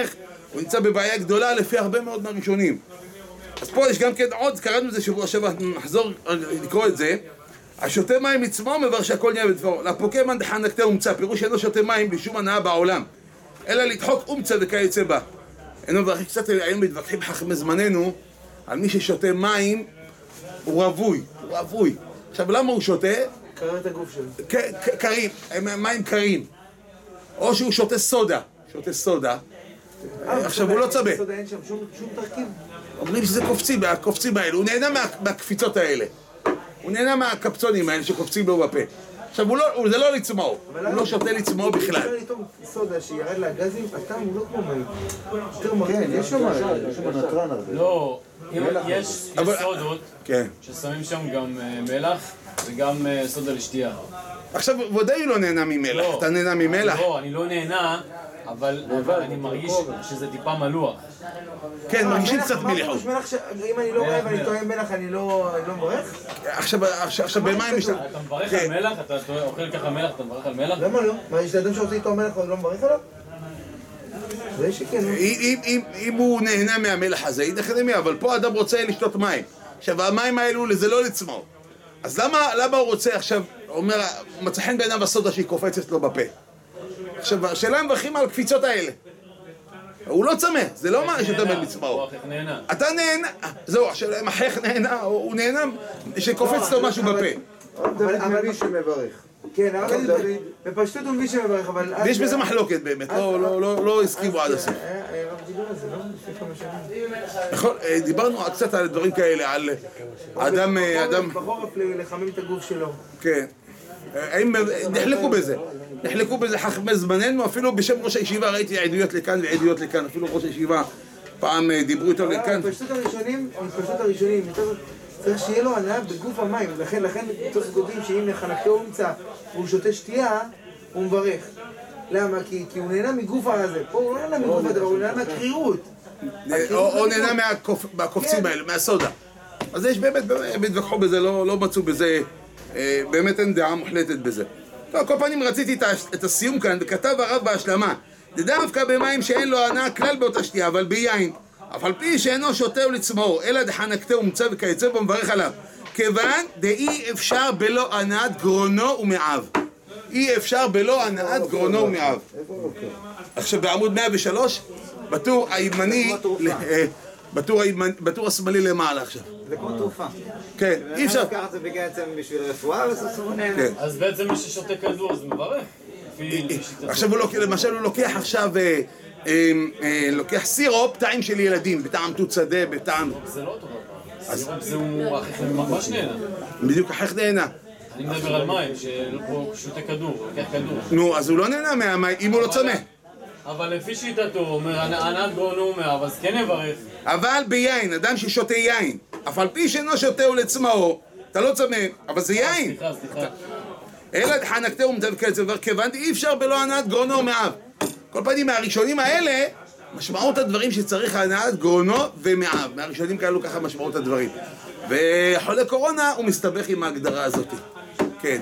הוא נמצא בבעיה גדולה לפי הרבה מאוד מהראשונים. אז פה יש גם כן עוד, קראנו את זה שבוע שבוע, נחזור לקרוא את זה. השותה מים לצמאו מברך שהכל נהיה בדברו. לפוקה מאן דחנקתהו אומצה, פירוש אינו שותה מים בלי שום הנאה בעולם, אלא לדחוק אומצה וכיוצא בה. אינו מברך, קצת היום מתווכחים חכמי זמננו על מי ששותה מים, הוא רווי, הוא רווי. עכשיו למה הוא שותה? קרר את הגוף שלו. קרים, מים קרים. או שהוא שותה סודה, שותה סודה. עכשיו הוא לא צבא. סודה אין שם שום תרכיב. אומרים שזה קופצים, הקופצים האלה, הוא נהנה מהקפיצות האלה. הוא נהנה מהקפצונים האלה שקופצים לו בפה. עכשיו הוא לא, זה לא לצמאו, הוא לא שותה לצמאו בכלל. אפשר לטעום סודה שירד לגזים, הטעם הוא לא כמו מים. יותר מרגיש. כן, יש שם נטרן הרבה. לא, יש סודות ששמים שם גם מלח וגם סודה לשתייה. עכשיו ודאי לא נהנה ממלח, אתה נהנה ממלח? לא, אני לא נהנה, אבל אני מרגיש שזה טיפה מלוח. כן, מרגישים קצת מליחות. אם אני לא רעב ואני טועם מלח, אני לא מברך? עכשיו במה הם משתמשים? אתה מברך על מלח? אתה אוכל ככה מלח, אתה מברך על מלח? למה לא? מה, יש לאדם שרוצה לטעום מלח ואני לא מברך עליו? זה שכן. אם הוא נהנה מהמלח הזה, יידחה למי, אבל פה האדם רוצה לשתות מים. עכשיו המים האלו זה לא לצמאו. אז למה הוא רוצה עכשיו, הוא אומר, מצא חן בעיניו הסודה שהיא קופצת לו בפה. עכשיו, השאלה הם מברכים על הקפיצות האלה. הוא לא צמא, זה לא מה שאתה בן מצמאו. אתה נהנה, זהו, השאלה אם החייך נהנה, הוא נהנה שקופץ לו משהו בפה. אבל מי שמברך. כן, אבל בפשטות הוא מי שמברך, אבל... ויש בזה מחלוקת באמת, לא הסכימו עד הסוף. דיברנו קצת על דברים כאלה, על אדם... בחורף לחמם את הגוף שלו. כן. נחלקו בזה, נחלקו בזה חכמי זמננו, אפילו בשם ראש הישיבה ראיתי עדויות לכאן ועדויות לכאן, אפילו ראש הישיבה פעם דיברו איתו לכאן. פשטות הראשונים, פשטות הראשונים, צריך שיהיה לו הנאה בגוף המים, לכן, לכן תוספות כותבים שאם חנקתו אומצה והוא שותה שתייה, הוא מברך. למה? כי הוא נהנה מגוף הזה, פה הוא לא נהנה מגוף הדבר, הוא נהנה מהקרירות. או נהנה מהקופצים האלה, מהסודה. אז יש באמת, התווכחו בזה, לא מצאו בזה, באמת אין דעה מוחלטת בזה. טוב, כל פעמים רציתי את הסיום כאן, וכתב הרב בהשלמה, דווקא במים שאין לו הנאה כלל באותה שתייה, אבל ביין, אף על פי שאינו שותה ולצמאו, אלא דחנקתהו אומצה וכיוצא בו מברך עליו, כיוון דאי אפשר בלא הנאת גרונו ומעיו. אי אפשר בלא הנאת גרונו ומעיו. עכשיו בעמוד מאה ושלוש, בטור הימני, בטור השמאלי למעלה עכשיו. זה כמו תרופה. כן, אי אפשר. לקחת את זה בעצם בשביל רפואה וסוסו הוא נהנה. אז בעצם מי ששותה כדור אז מברך. עכשיו למשל הוא לוקח עכשיו, לוקח סירופ, טעם של ילדים, בטעם תות שדה, בטעם... זה לא אותו דבר. סירופ זה הוא ממש נהנה. בדיוק, החייך נהנה. אני מדבר על מים, שהוא שותה כדור, לוקח כדור. נו, אז הוא לא נהנה מהמים, אם הוא לא צמא. אבל לפי שיטתו, הוא אומר, ענת גרונו אומר, אז כן יברך. אבל ביין, אדם ששותה יין, אף על פי שאינו שותה ולצמאו, אתה לא צמא, אבל זה יין. סליחה, סליחה. אלא דחנקתהו אומצה וכיוצא בו, כיוון אי אפשר בלא הנאת גרונו ומעיו. כל פעמים מהראשונים האלה, משמעות הדברים שצריך הנאת גרונו ומעיו. מהראשונים כאלו ככה משמעות הדברים. וחולה קורונה הוא מסתבך עם ההגדרה הזאת. כן.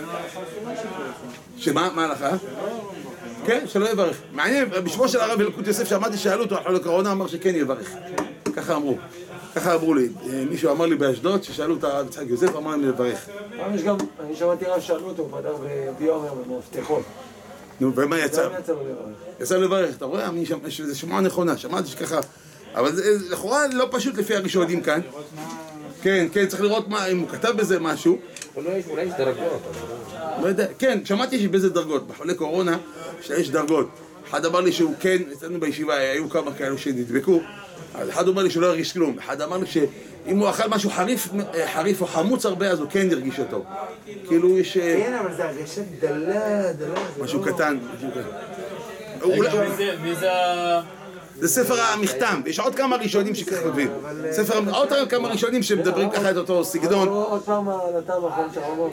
שמה? מה הלכה? כן, שלא יברך. מעניין, בשמו של הרב אלקוט יוסף שעמדתי שאלו אותו על חולה קורונה, אמר שכן יברך. ככה אמרו. ככה אמרו לי. מישהו אמר לי באשדוד ששאלו את הרב יצחק יוסף, אמר לי לברך. יש גם, אני שמעתי רב שאלו אותו, בדר וביומר במפתחות. נו, ומה יצא? יצא לברך, אתה רואה? זה שמועה נכונה, שמעתי שככה. אבל זה לכאורה לא פשוט לפי הראשונים כאן. כן, כן, צריך לראות מה, אם הוא כתב בזה משהו. אולי יש דרגות. לא יודע, כן, שמעתי שבאיזה דרגות. בחולי קורונה שיש דרגות. אחד אמר לי שהוא כן, אצלנו בישיבה היו כמה כאלו שנדבקו. אחד אומר לי שהוא לא הרגיש כלום. אחד אמר לי שאם הוא אכל משהו חריף, חריף או חמוץ הרבה, אז הוא כן ירגיש אותו. כאילו יש... כן, אבל זה הרגשת דלה, דלה. משהו קטן, משהו קטן. מי זה ה... זה ספר המכתם, יש עוד כמה ראשונים שכתבים. ספר, עוד כמה ראשונים שמדברים ככה את אותו סגנון. עוד פעם על הטעם האחרון שהרמב"ם,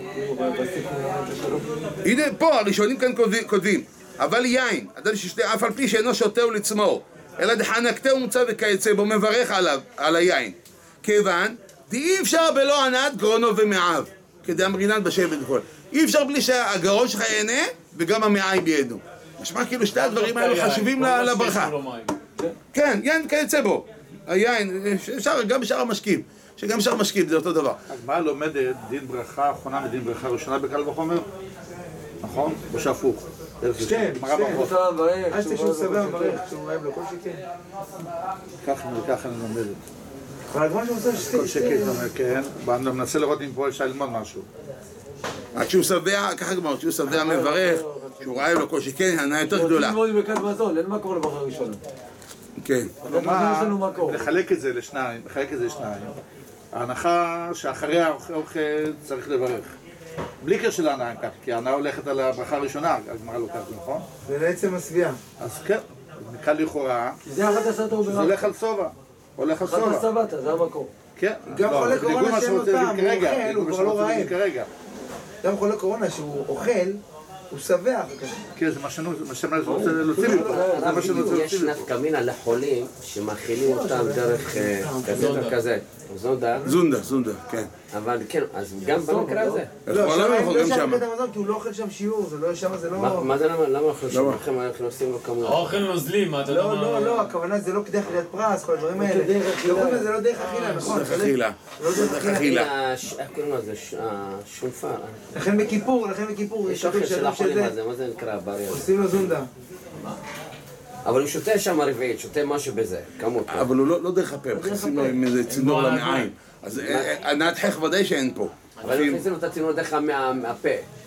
הנה, פה הראשונים כאן כותבים, אבל יין, אדם ששותה אף על פי שאינו שותה ולצמאו, אלא דחנקתהו אומצה וכיוצא בו, מברך עליו, על היין. כיוון, אי אפשר בלא הנאת גרונו ומעיו, כדאמרינן בשבט וכל. אי אפשר בלי שהגרון שלך ייהנה, וגם המעיים ייהנו. משמע כאילו שתי הדברים האלו חשובים לברכה. כן, יין כיוצא בו. היין, אפשר גם בשאר המשקים. שגם בשאר המשקים זה אותו דבר. הגמרא לומדת דין ברכה אחרונה מדין ברכה ראשונה בקל וחומר? נכון? או שהפוך? כן, גמרא ברכות. אז תשאול סבא מברך, כשהוא אוהב לו כל שכן. ככה אני לומדת. אבל הגמרא שהוא עושה כל שכן, כן. ואני מנסה לראות אם פה אפשר ללמוד משהו. כשהוא שבע, ככה גמר, כשהוא שבע מברך, כשהוא רעב לו כל שכן, הנאה יותר גדולה. רוצים ללמוד ברכת מזון, אין מקור לברכה ראשונה. כן. כלומר, לחלק את זה לשניים, לחלק את זה לשניים. ההנחה שאחרי האוכל צריך לברך. בלי קשר להנאה כך, כי ההנאה הולכת על הברכה הראשונה, הגמרא לוקחת, נכון? זה לעצם השביעה. אז כן, מכאן לכאורה, זה אחת הסתו זה הולך על סובה. הולך על אחת סובה. הסבת, זה המקור. כן. גם חולה קורונה שאין לו טעם, הוא אוכל, הוא כבר לא רעב. גם חולה קורונה שהוא אוכל, הוא שבע אחר כך. כן, זה מה שאני רוצה להוציא לי פה. זה מה שאני רוצה יש להוציא לי פה. נפקא מינה לחולים שמאכילים אותם דרך כזה וכזה. זונדה. זונדה, זונדה, כן. אבל כן, אז גם במקרה הזה. לא, לא יכול גם שם. כי הוא לא אוכל שם שיעור, זה לא, שם זה לא... מה זה למה? למה אנחנו שומעים אנחנו עושים לו כמובן? האוכל נוזלי, מה אתה יודע מה? לא, לא, לא, הכוונה זה לא כדי אכילת פרס, כל הדברים האלה. יורד זה לא דרך אכילה, נכון? דרך אכילה. לא דרך אכילה. איך קוראים לזה? השונפר. לכן בכיפור, לכן בכיפור. יש אוכל של החולים הזה, מה זה נקרא בריא? עושים לו זונדה. אבל הוא שותה שם רביעית, שותה משהו בזה, כמות. אבל הוא לא דרך הפה, מכניסים לו עם איזה צינור למעיים. אז הנעת חך ודאי שאין פה. אבל מכניסים לו את הצינור דרך מהפה.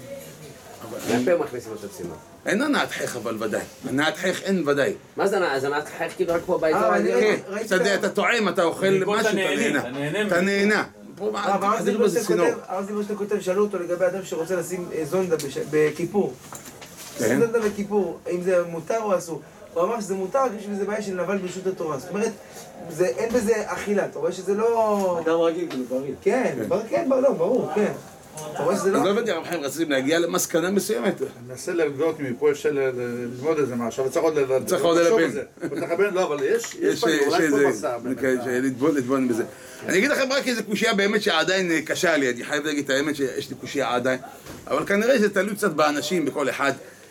מהפה מכניסים לו את הצינור. אין הנעת חך אבל ודאי. הנעת חך אין ודאי. מה זה הנעת חך? כאילו רק פה באזור הזה? כן, אתה טועם, אתה אוכל משהו, אתה נהנה. אתה נהנה. הרב זיברשטיין כותב, שאלו אותו לגבי אדם שרוצה לשים זונדה בכיפור. זונדה בכיפור, אם זה מותר או אסור. הוא אמר שזה מותר, רק שזה בעיה של נבל ברשות התורה. זאת אומרת, אין בזה אכילה, אתה רואה שזה לא... אדם רגיל, כאילו, בריא. כן, כן, לא, ברור, כן. אתה רואה שזה לא... אז לא הבנתי, הרב חיים, רציתם להגיע למסקנה מסוימת. אני מנסה לבדוק מפה אפשר ללמוד איזה משהו, אבל צריך עוד ללבן. צריך עוד ללבן. צריך ללבן, לא, אבל יש, יש אולי פה מסע. לדבון בזה. אני אגיד לכם רק איזו קושייה באמת שעדיין קשה לי, אני חייב להגיד את האמת שיש לי קושייה עדיין, אבל כנראה זה תלוי קצת באנשים, בכל אחד.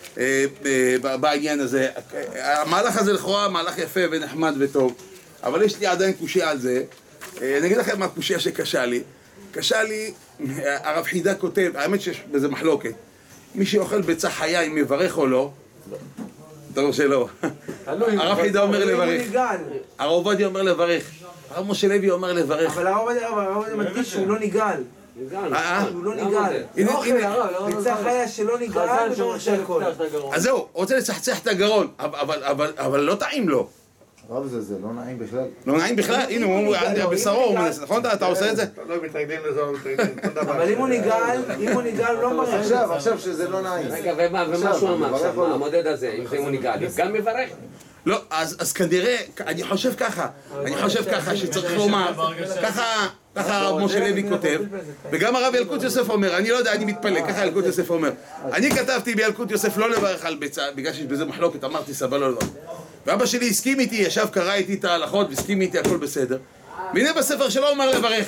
בעניין הזה, המהלך הזה לכאורה מהלך יפה ונחמד וטוב, אבל יש לי עדיין קושייה על זה. אני אגיד לכם מה הקושייה שקשה לי. קשה לי, הרב חידה כותב, האמת שיש בזה מחלוקת, מי שאוכל ביצה חיה אם מברך או לא, אתה אומר שלא. הרב חידה אומר לברך, הרב עובדיה אומר לברך, הרב משה לוי אומר לברך. אבל הרב עובדיה מדגיש שהוא לא נגעל. הוא לא נגעל. ביצה חיה שלא נגעל ושורח של הכל. אז זהו, רוצה לצחצח את הגרון, אבל לא טעים לו. רב זה, זה לא נעים בכלל. לא נעים בכלל, הנה הוא בשרו, הוא מנסה, נכון? אתה עושה את זה? לא מתנגדים לזה, לא מתנגדים. אבל אם הוא נגעל, אם הוא נגעל לא מראה. עכשיו, עכשיו שזה לא נעים. רגע, ומה שהוא אמר שם, המודד הזה, אם זה הוא נגעל, גם מברך? לא, אז כנראה, אני חושב ככה, אני חושב ככה שצריך לומר, ככה הרב משה לוי כותב, וגם הרב ילקוט יוסף אומר, אני לא יודע, אני מתפלא, ככה ילקוט יוסף אומר. אני כתבתי בילקוט יוסף לא לברך על ביצה, בגלל שיש בזה מחלוקת, אמרתי סבא לא לברך. ואבא שלי הסכים איתי, ישב, קרא איתי את ההלכות, והסכים איתי, הכל בסדר. והנה בספר שלו אומר לברך.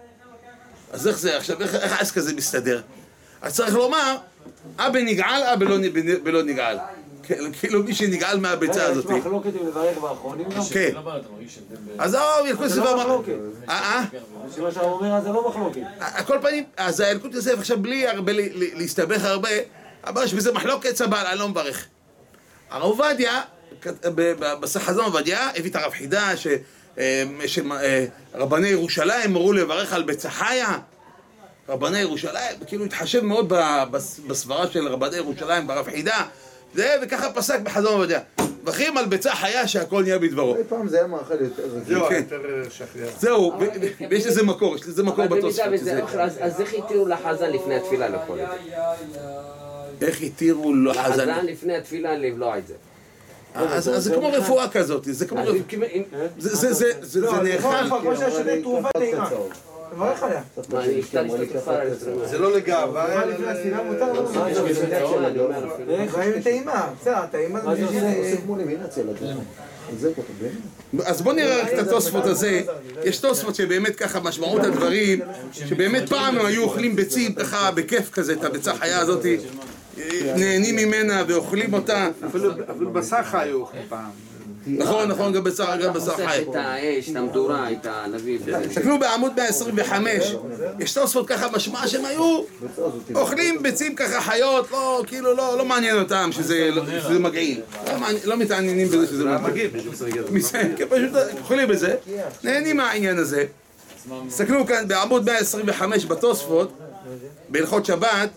אז איך זה, עכשיו, איך העסק הזה מסתדר? אז צריך לומר, אבא נגעל, אבא לא נגעל. כאילו מי שנגעל מהביצה הזאת. יש מחלוקת עם לברך באחרונים גם? כן. אז הרב ילקוט יוסף אמר... אה? מה שהרב אומר, אז זה לא מחלוקת. על כל פנים, אז הילקוט יוסף עכשיו בלי הרבה להסתבך הרבה, אמר שבזה מחלוקת סבל, אני לא מברך. הרב עובדיה, בחזון עובדיה, הביא את הרב חידה שרבני ירושלים אמרו לברך על ביצה חיה. רבני ירושלים, כאילו התחשב מאוד בסברה של רבני ירושלים ברב חידה, וככה פסק בחזון עובדיה. מברכים על ביצה חיה שהכל נהיה בדברו. אי פעם זה היה מאכל יותר שכיח. זהו, ויש לזה מקור, יש לזה מקור בתוספות. אז איך התירו לחזן לפני התפילה לאכול את זה? איך התירו לחזן? לחזן לפני התפילה לבלוע את זה. אז זה כמו רפואה כזאת, זה כמו רפואה. זה נאכל. כמו שהשני תרופה טעימה. מברך עליה. זה לא לגאווה. מה לפני התפילה מותר? חיים טעימה. בסדר, טעימה זה בשביל... אז בוא נראה רק את התוספות הזה. יש תוספות שבאמת ככה משמעות הדברים, שבאמת פעם הם היו אוכלים ביצים ככה בכיף כזה, את הביצה חיה הזאת, נהנים ממנה ואוכלים אותה. אפילו בשר חי היו אוכלים פעם. נכון, נכון, גם בשר, גם בשר חי. את האש, את המדורה, את הנביא. תסתכלו בעמוד מאה עשרים וחמש, יש תוספות ככה משמע שהם היו אוכלים ביצים ככה חיות, לא, כאילו, לא מעניין אותם שזה מגעיל. לא מתעניינים בזה שזה מגעיל. פשוט אוכלים בזה, נהנים מהעניין הזה. תסתכלו כאן בעמוד מאה עשרים וחמש בתוספות, בהלכות שבת,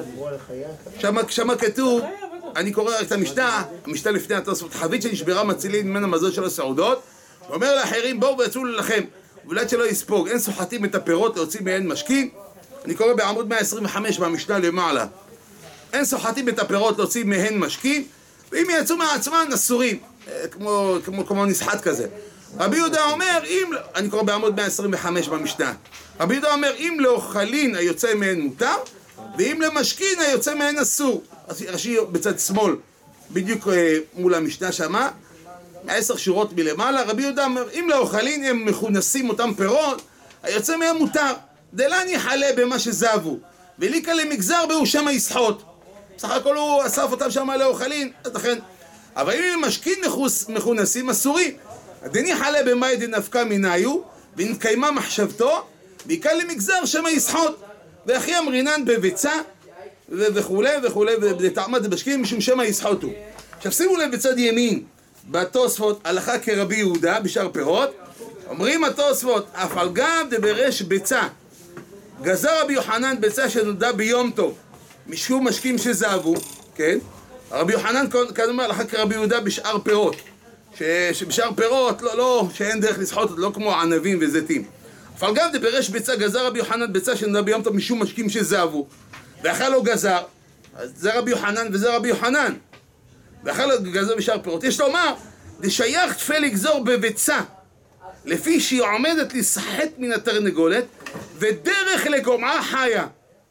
שמה כתוב, אני קורא את המשנה, המשנה לפני התוספות, חבית שנשברה מצילים ממנה מזון של הסעודות, ואומר לאחרים בואו ויצאו לכם, ובלעד שלא יספוג, אין סוחטים את הפירות להוציא מהן משקים. אני קורא בעמוד מאה עשרים וחמש במשנה למעלה, אין סוחטים את הפירות להוציא מהן משקים, ואם יצאו מעצמן אסורים, כמו, כמו, כמו נסחט כזה. רבי יהודה אומר, אם, אני קורא בעמוד מאה עשרים וחמש במשנה, רבי יהודה אומר, אם לאוכלין היוצא מהן מותר, ואם למשכין היוצא מהן אסור. רש"י בצד שמאל, בדיוק מול המשנה שמה, עשר שורות מלמעלה, רבי יהודה אומר, אם לאוכלין הם מכונסים אותם פירות, היוצא מהם מותר. דלן יחלה במה שזבו, וליקה למגזר בהו שמה יסחוט. בסך הכל הוא אסף אותם שמה לאוכלין, אז לכן. אבל אם הם משכין מכונסים אסורים, דני חלה במאי דנפקה מנהיו, ונקיימה מחשבתו, ויקה למגזר שמה יסחוט. ואחי אמרינן בביצה, וכולי וכולי, ותעמד בשקים משום שמה יסחוטו. עכשיו שימו לב בצד ימין, בתוספות הלכה כרבי יהודה בשאר פירות, אומרים התוספות, אף על גב דברש ביצה, גזר רבי יוחנן ביצה שנולדה ביום טוב, משום משקים שזהבו, כן? רבי יוחנן כאן אומר הלכה כרבי יהודה בשאר פירות, שבשאר פירות, לא, לא, שאין דרך לסחוט, לא כמו ענבים וזיתים. אף על גב דברש ביצה, גזר רבי יוחנן ביצה שנולדה ביום טוב, משום משקים שזהבו. ואכל לו גזר, אז זה רבי יוחנן וזה רבי יוחנן, ואכל לו גזר בשאר פירות. יש לומר, דשייך תפה לגזור בביצה, לפי שהיא עומדת לשחט מן התרנגולת, ודרך לגומעה חיה.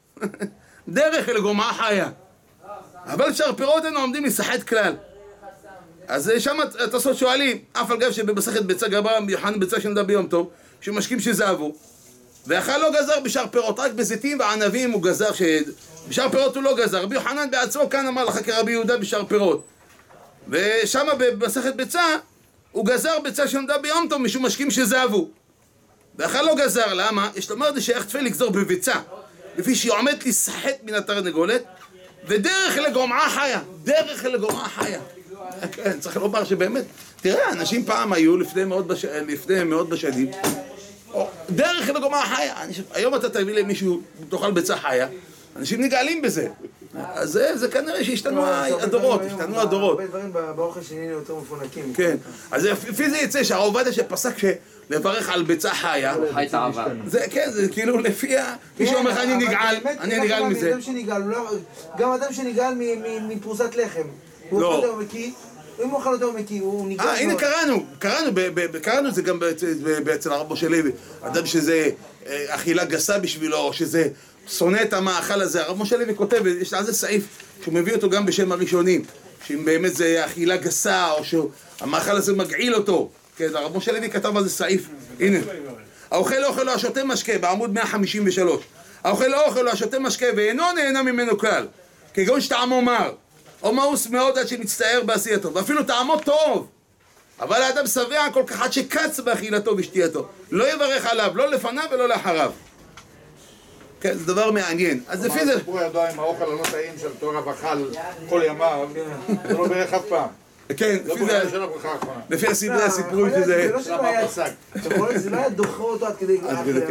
דרך לגומעה חיה. אבל בשאר פירות אינו עומדים לשחט כלל. אז שם התוספות שואלים, אף על גב שבמסכת ביצה גבר רבי יוחנן ביצה שנולדה ביום טוב, שמשקים שזהבו. ואכל לא גזר בשאר פירות, רק בזיתים וענבים הוא גזר, בשאר פירות הוא לא גזר. רבי יוחנן בעצמו כאן אמר לך כרבי יהודה בשאר פירות. ושם במסכת ביצה, הוא גזר ביצה שנולדה ביום טוב משום משקים שזהבו. ואכל לא גזר, למה? יש לומר דשייך תפה לגזור בביצה, לפי שהיא עומדת לשחט מן התרנגולת, ודרך לגומעה חיה, דרך לגומעה חיה. כן, צריך לומר שבאמת, תראה, אנשים פעם היו לפני מאות, בש... לפני מאות בשנים, דרך לגומעה חיה. היום אתה תביא למישהו, תאכל ביצה חיה, אנשים נגעלים בזה. אז זה, זה כנראה שהשתנו הדורות, השתנו הדורות. הרבה דברים באוכל שנהיינו יותר מפונקים. כן, אז לפי זה יצא שהרב עובדיה שפסק לברך על ביצה חיה. חי את העבר. זה כן, זה כאילו לפי ה... מי שאומר לך אני נגעל, אני נגעל מזה. גם אדם שנגעל מפרוסת לחם. הוא אוכל אותו מקיא, אם הוא אוכל אותו מקיא, הוא נגעל. אה, הנה קראנו, קראנו, קראנו את זה גם אצל הרב משה לוי. אדם שזה אכילה גסה בשבילו, או שזה שונא את המאכל הזה. הרב משה לוי כותב, יש על זה סעיף שהוא מביא אותו גם בשם הראשונים, שאם באמת זה אכילה גסה, או שהמאכל הזה מגעיל אותו. כן, הרב משה לוי כתב על זה סעיף. הנה. האוכל לא אוכל או השותה משקה, בעמוד מאה חמישים ושלוש. האוכל לא אוכל או השותה משקה, ואינו נהנה ממנו כלל. כגון שטעמו מר, או מאוס מאוד עד שמצטער בעשייתו, ואפילו טעמו טוב. אבל האדם שבע כל כך עד שקץ באכילתו ושתייתו. לא יברך עליו, לא לפניו ולא לאחריו. כן, זה דבר מעניין. אז לפי זה... הסיפור ידוע עם האוכל הלא טעים של תורה ואכל כל ימיו, זה לא ברך אף פעם. כן, לפי הסיפורים שזה... זה לא שלא היה פסק. זה לא היה דוחה אותו עד כדי...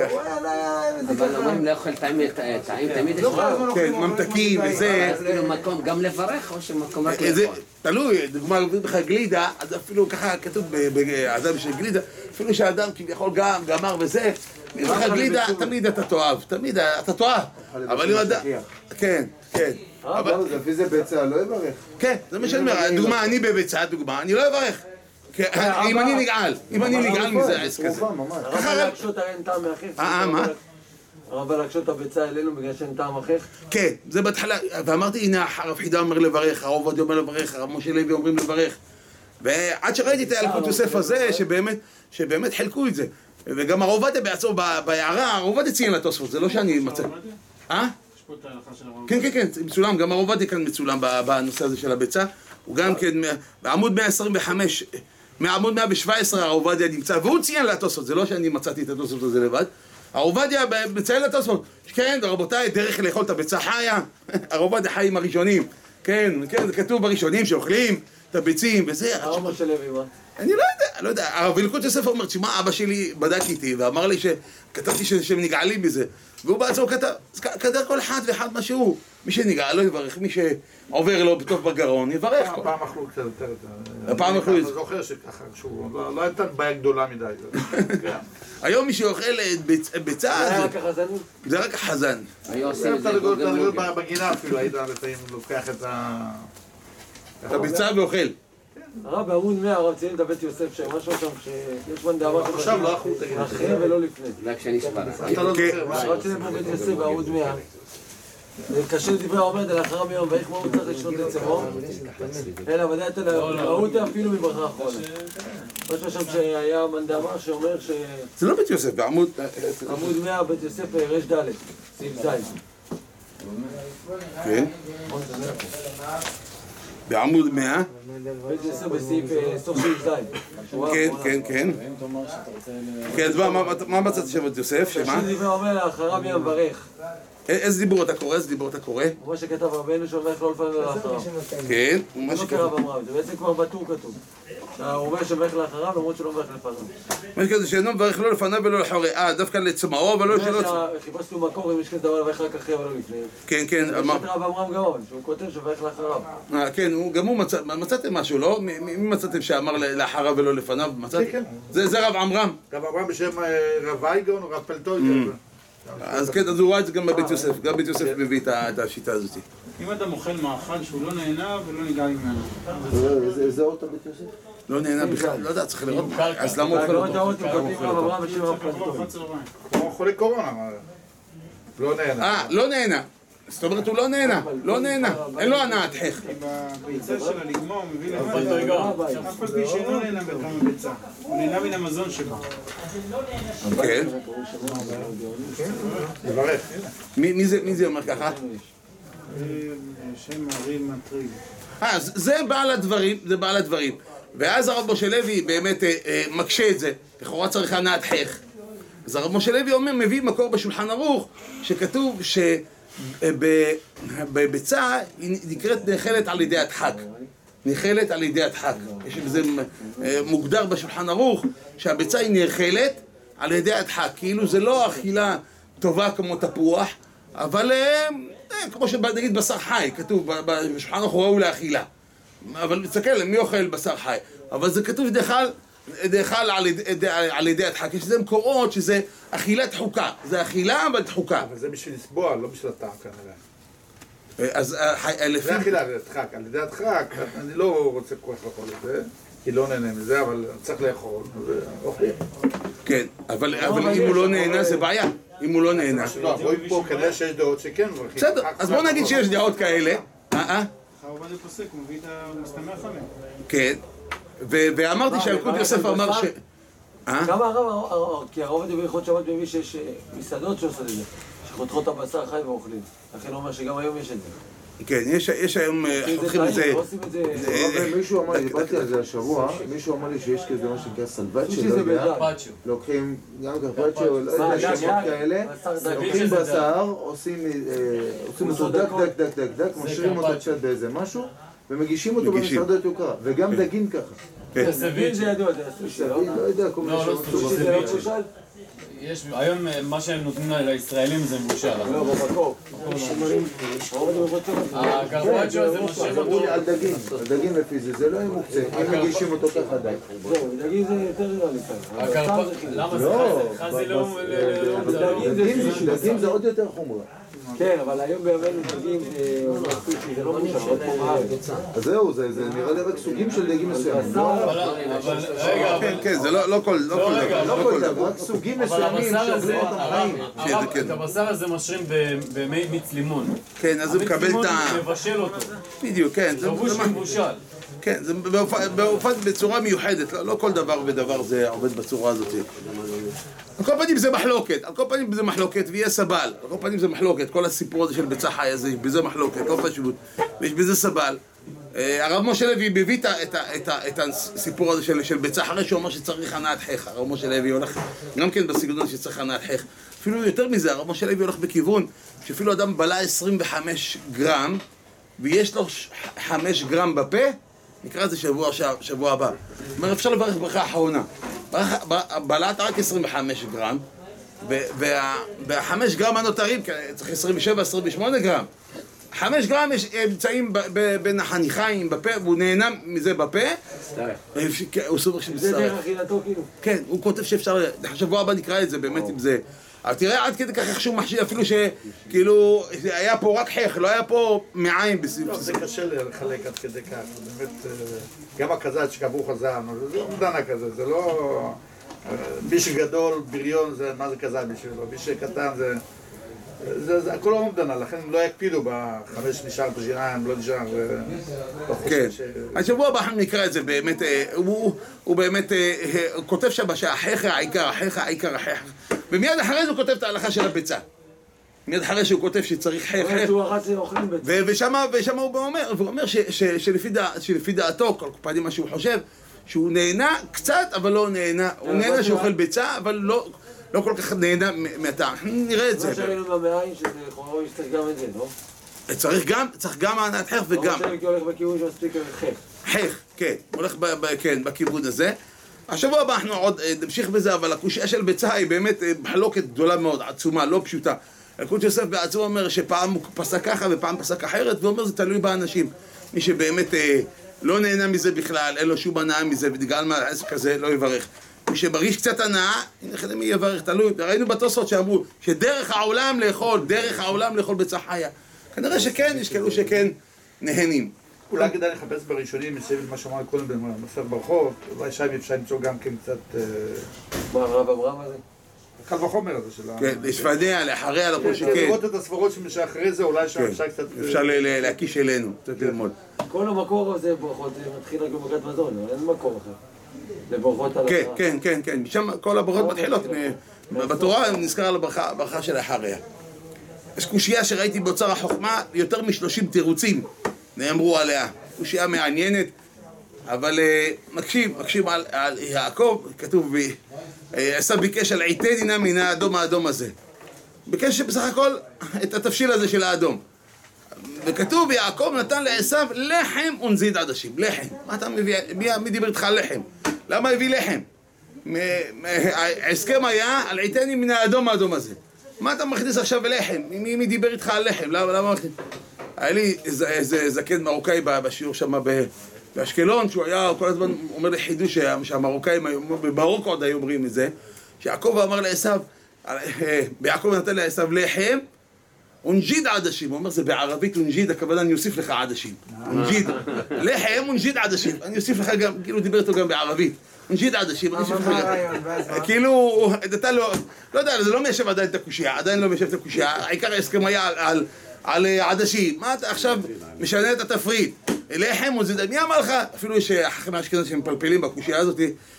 אבל אומרים לא אוכל טעים, תמיד יש לו. כן, ממתקים וזה... אז כאילו מקום גם לברך או שמקום רק לאכול? תלוי, דוגמה לך גלידה, אז אפילו ככה כתוב באדם של גלידה, אפילו שהאדם כביכול גם גמר וזה, לך גלידה, תמיד אתה תאהב, תמיד אתה תאהב. אבל אם אדם... כן, כן. אבל לפי זה ביצה, לא יברך. כן, זה מה שאני אומר, דוגמה, אני בביצה, דוגמה, אני לא אברך. אם אני נגעל, אם אני נגעל מזה העסק הזה. הרב הלקשות הרי אין טעם מאחיך. אה, מה? הרב הלקשות הביצה אלינו בגלל שאין טעם אחיך? כן, זה בהתחלה, ואמרתי, הנה הרב חידה אומר לברך, הרב עובדיה אומר לברך, הרב משה לוי אומרים לברך. ועד שראיתי את הילקוט יוסף הזה, שבאמת חלקו את זה. וגם הרב עובדיה בעצמו בהערה, הרב עובדיה ציין לתוספות, זה לא שאני מצא. אה? כן, כן, כן, מצולם, גם הרב עובדיה כאן מצולם בנושא הזה של הביצה. הוא גם כן, בעמוד מאה עשרים וחמש, מעמוד מאה שבע עשרה הרב עובדיה נמצא, והוא ציין לתוספות, זה לא שאני מצאתי את התוספות הזה לבד. הרב עובדיה מציין לתוספות, כן, רבותיי, דרך לאכול את הביצה חיה, הרב עובדיה חיים הראשונים, כן, כן, זה כתוב בראשונים שאוכלים את הביצים וזה. הרב של לוי, מה? אני לא יודע, לא יודע, הרב ילקוט יוסף אומר, תשמע, אבא שלי בדק איתי ואמר לי שכתבתי שהם נגעלים בזה, והוא בעצמו כתב, כתב כל אחד ואחד מה שהוא, מי שנגעל לא יברך, מי שעובר לו בתוך בגרון יברך. הפעם אכלו קצת יותר, הפעם אכלו את זה. אני זוכר שככה, לא הייתה בעיה גדולה מדי. היום מי שאוכל ביצה, זה רק החזנים? זה רק החזן. בגינה אפילו היית לפעמים לוקח את ה... את הביצה ואוכל. הרב בעמוד מאה, הרב ציין את הבית יוסף שם, משהו שם שיש מנדמה עכשיו לא אכלו, תגיד. אחרי ולא לפני. רק שאני שבר. אתה לא זוכר. הרב ציין פה בית יוסף בעמוד מאה. זה קשה לדברי העומד על אחריו מיום, ואיך כמו מצאת לשנות לצבו? אלא ודעת ראו אותה אפילו מברכה האחרונה. משהו שם שהיה מנדמה שאומר ש... זה לא בית יוסף, בעמוד... עמוד מאה, בית יוסף רש ד', סעיף ז'. כן. בעמוד מאה. בית יוסף בסעיף, סוף סעיף ז'. כן, כן, כן. כן, אז מה מצאת שם בית יוסף? שמה? קשה לדברי העומד על אחריו מיום ברך. איזה דיבור אתה קורא? איזה דיבור אתה קורא? כמו שכתב רבנו שהולך לא לפניו לאחריו. כן, לא מה קרא שכתוב. ואמרה, זה בעצם כבר בטור כתוב. הוא אומר שהולך לאחריו למרות שהוא לא מברך לפניו. מה שכתוב שאינו מברך לא לפניו ולא לאחורי. אה, דווקא לצמאו ולא שלא... חיפשנו מקור אם יש כזה דבר לברך רק אחרי ולא לפני. כן, כן, אמר... יש את רב אמרם גאון, שהוא כותב שברך לאחריו. אה, כן, גם הוא מצא... מצאתם משהו, לא? מי מצאתם שאמר לאחריו ולא לפניו? מצאתם? זה רב עמרם. רב עמרם בשם רב וייגון או רב פלטויגון. אז כן, אז הוא רואה את זה גם בבית יוסף, גם בית יוסף מביא את השיטה הזאת. אם אדם אוכל מאכל שהוא לא נהנה ולא נגע ממנו. איזה אות הבית יוסף? לא נהנה בכלל, לא יודע, צריך לראות. אז למה הוא אוכל לא אותו? יודעות אם כותבים רב אמרם בשם רב פלטוי. כמו חולי קורונה, לא נהנה. אה, לא נהנה. זאת אומרת, הוא לא נהנה, לא נהנה. אין לו הנעת חך. בביצה של הלגמה הוא מביא לבד. אף על פי שאינו נהנה בכמה ביצה. הוא נהנה מן המזון שבו. כן. לברך. מי זה אומר ככה? שם הרים מטריד. אה, זה בעל הדברים, זה בעל הדברים. ואז הרב משה לוי באמת מקשה את זה. לכאורה צריך הנעת חך. אז הרב משה לוי אומר, מביא מקור בשולחן ערוך, שכתוב שבביצה היא נקראת נאכלת על ידי הדחק. נאכלת על ידי הדחק. יש בזה מוגדר בשולחן ערוך, שהביצה היא נאכלת על ידי הדחק. כאילו זה לא אכילה טובה כמו תפוח, אבל כמו שנגיד בשר חי, כתוב בשולחן ערוך ראוי לאכילה. אבל תסתכל, מי אוכל בשר חי? אבל זה כתוב דאכל דאכל על ידי הדחק. יש לזה מקורות שזה אכילה דחוקה. זה אכילה אבל דחוקה. אבל זה בשביל לסבוע, לא בשביל הטעם כנראה. אז לפי... זה אכילה הדחק. על ידי הדחק, אני לא רוצה כל כך לאכול את זה, כי לא נהנה מזה, אבל צריך לאכול. אוכלים. כן, אבל אם הוא לא נהנה זה בעיה. אם הוא לא נהנה. לא, רואים פה כנראה שיש דעות שכן. בסדר, אז בוא נגיד שיש דעות כאלה. אה, אה? הרב עובדיה פוסק, הוא מביא את המסתמך עליהם. כן. ואמרתי שהילקוט יוסף אמר ש... כמה הרב, כי הרב עובדיה בהלכות שבת מביא שיש מסעדות שעושות את זה, שחותכות את הבשר חי ואוכלים. לכן הוא אומר שגם היום יש את זה. כן, יש היום... חותכים את זה... מישהו אמר לי, דיברתי על זה השבוע, מישהו אמר לי שיש כזה מה שנקרא סלבצ'ה, לא יודע, לוקחים גם קרפצ'ה, לא יודע, שמות כאלה, לוקחים בשר, עושים אותו דק דק דק דק דק, משאירים אותו קצת באיזה משהו, ומגישים אותו במסעדות יוקרה, וגם דגים ככה. סבין זה ידוע, זה סושי, לא? לא יודע, כל מיני שמות. סושי זה לא מבושל? יש, היום מה שהם נותנים לישראלים זה מבושל. לא, במקור. הקרפצ'ו זה משאיר אמרו לי על דגים, על דגים לפי זה, זה לא יהיה מוקצה, אם מגישים אותו ככה דק. זהו, דגים זה יותר נראה לי כאן. למה זה חזי לא... דגים זה עוד יותר חומרה. כן, אבל היום בימינו דגים זה לא מבושל, עוד פה בארץ. אז זהו, זה נראה לי רק סוגים של דגים מסוימים. אבל רגע, כן, כן, זה לא כל דבר. לא כל דבר, רק סוגים מסוימים שאוכלים אותם חיים. את הבשר הזה משרים במי מיץ לימון. כן, אז הוא מקבל את ה... המיץ לימון מבשל אותו. בדיוק, כן. לבוש מבושל. כן, זה באופן בצורה מיוחדת, לא כל דבר ודבר זה עובד בצורה הזאת. על כל פנים זה מחלוקת, על כל פנים זה מחלוקת ויהיה סבל, על כל פנים זה מחלוקת, כל הסיפור הזה של ביצה חיה זה, יש בזה מחלוקת, לא פשוט, ויש בזה סבל. הרב משה לוי מביא את הסיפור הזה של ביצה, אחרי שהוא אומר שצריך הנעת חך. הרב משה לוי הולך גם כן בסגנון שצריך הנעת חך. אפילו יותר מזה, הרב משה לוי הולך בכיוון שאפילו אדם בלע עשרים וחמישה גרם ויש לו חמישה גרם בפה, נקרא את זה שבוע, שבוע הבא. זאת אומרת, אפשר לברך ברכה אחרונה. בלעת רק עשרים וחמישה גרם, והחמש גרם הנותרים, צריך עשרים ושבע עשרים ושמונה גרם. חמש גרם נמצאים בין החניכיים בפה, והוא נהנה מזה בפה. הוא סובר שמצטרף. זה דרך אכילתו כאילו. כן, הוא כותב שאפשר, שבוע הבא נקרא את זה באמת עם זה. אבל תראה עד כדי כך איך שהוא מחשיב, אפילו שכאילו היה פה רק חך, לא היה פה מעיים בסביב. לא, זה קשה לחלק עד כדי כך, באמת, גם הכזת שקבעו חזן, זה לא מדנה כזה, זה לא... מי שגדול, בריון, מה זה כזת בשבילו, מי שקטן זה... זה הכל לא מדנה, לכן הם לא יקפידו בחמש נשאר בשיניים, לא נשאר... כן, השבוע הבא אנחנו נקרא את זה באמת, הוא באמת כותב שם שהחך העיקר, החך העיקר, החך. ומיד אחרי זה הוא כותב את ההלכה של הביצה. מיד אחרי שהוא כותב שצריך חך, ושם הוא אומר, והוא אומר שלפי דעתו, כל פעמים מה שהוא חושב, שהוא נהנה קצת, אבל לא נהנה, הוא נהנה שאוכל ביצה, אבל לא כל כך נהנה מהטעם. נראה את זה. מה שראינו במעיים, שזה יכול להסתכל גם את זה, לא? צריך גם, צריך גם הענת חך וגם... לא משהו הולך בכיוון שמספיק חך. חך, כן, הולך בכיוון הזה. השבוע הבא אנחנו עוד נמשיך בזה, אבל הקושיה של ביצה היא באמת מחלוקת גדולה מאוד, עצומה, לא פשוטה. אלקוט יוסף בעצמו אומר שפעם הוא פסק ככה ופעם פסק אחרת, ואומר זה תלוי באנשים. מי שבאמת אה, לא נהנה מזה בכלל, אין לו שום הנאה מזה, ודגל מה העסק כזה, לא יברך. מי שמרגיש קצת הנאה, הנה מי יברך, תלוי. ראינו בתוספות שאמרו שדרך העולם לאכול, דרך העולם לאכול ביצה חיה. כנראה שכן, יש כאלו שכן נהנים. אולי כדאי לחפש בראשונים, מסביב מה שאמר קודם במספר ברחוב, אולי שם אפשר למצוא גם כן קצת... מה הרב אמרה מה זה? קל וחומר הזה שלה. כן, לשפדיה, לאחריה, לכל שכן. לראות את הסברות שאחרי זה, אולי שם אפשר קצת... אפשר להקיש אלינו, קצת ללמוד. כל המקור הזה ברכות, זה מתחיל רק בברכת מזון, אין מקור אחר. לברכות על... כן, כן, כן, כן. שם כל הברכות מתחילות. בתורה נזכר על הברכה של האחריה. יש קושייה שראיתי באוצר החוכמה, יותר משלושים תירוצים נאמרו עליה. קושייה מעניינת, אבל מקשיב, מקשיב על יעקב, כתוב, עשיו ביקש על עיתני נא מן האדום האדום הזה. ביקש בסך הכל את התבשיל הזה של האדום. וכתוב, יעקב נתן לעשיו לחם ונזיד עדשים. לחם. מה אתה מביא? מי דיבר איתך על לחם? למה הביא לחם? ההסכם היה על עיתני מן האדום האדום הזה. מה אתה מכניס עכשיו לחם? מי דיבר איתך על לחם? למה מכניס? היה לי איזה זקן מרוקאי בשיעור שם באשקלון, שהוא היה כל הזמן אומר לי חידוש שהמרוקאים, במרוקו עוד היו אומרים את זה, שיעקב אמר לעשיו, ביעקב נתן לעשיו לחם, ונג'יד עדשים, הוא אומר זה בערבית ונג'יד, הכוונה אני אוסיף לך עדשים, ונג'יד, לחם ונג'יד עדשים, אני אוסיף לך גם, כאילו דיבר איתו גם בערבית, ונג'יד עדשים, אני אוסיף לך גם, כאילו, נתן לו, לא יודע, זה לא מיישב עדיין את הקושייה, עדיין לא מיישב את הקושייה, העיקר ההסכם היה על על עדשים, מה אתה עכשיו משנה את התפריט? לחם וזיד, מי אמר לך? אפילו שהחכמי האשכנזים שמפלפלים בקושייה הזאת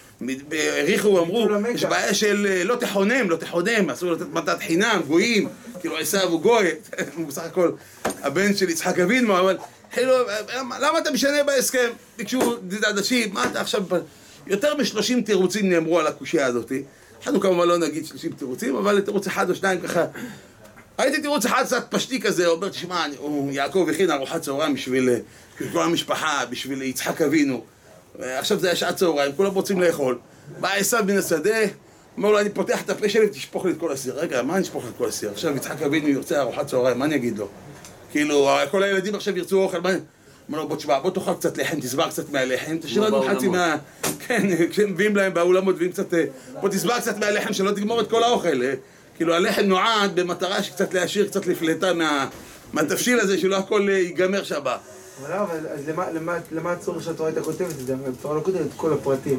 העריכו ואמרו, יש בעיה של לא תחונם, לא תחונם, אסור לתת מתת חינם, גויים, כאילו עשיו הוא גוי, הוא בסך הכל הבן של יצחק אבינו, אבל למה אתה משנה בהסכם? ביקשו זיד עדשים, מה אתה עכשיו... יותר משלושים תירוצים נאמרו על הקושייה הזאת, אנחנו כמובן לא נגיד שלושים תירוצים, אבל תירוץ אחד או שניים ככה הייתי תירוץ אחד קצת פשטי כזה, אומר, תשמע, יעקב הכין ארוחת צהריים בשביל כל המשפחה, בשביל יצחק אבינו. עכשיו זה היה שעת צהריים, כולם רוצים לאכול. בא עשיו מן השדה, אומר לו, אני פותח את הפה שלי ותשפוך לי את כל הסיר. רגע, מה אני אשפוך לי את כל הסיר? עכשיו יצחק אבינו ירצה ארוחת צהריים, מה אני אגיד לו? כאילו, כל הילדים עכשיו ירצו אוכל, מה... אומר לו, בוא תשמע, בוא תאכל קצת לחם, תסבר קצת מהלחם, תשאיר לנו חצי מה... כן, כשמביאים להם באולמות, מביאים קצת... בוא תסבר קצת מהלחם שלא תגמור את כל האוכל. כאילו הלחם נועד במטרה שקצת להשאיר קצת לפלטה מהתבשיל הזה שלא הכל ייגמר שבה. אבל לא, אז למה הצורך שהתורה הייתה כותבת את זה? התורה לא כותבת את כל הפרטים.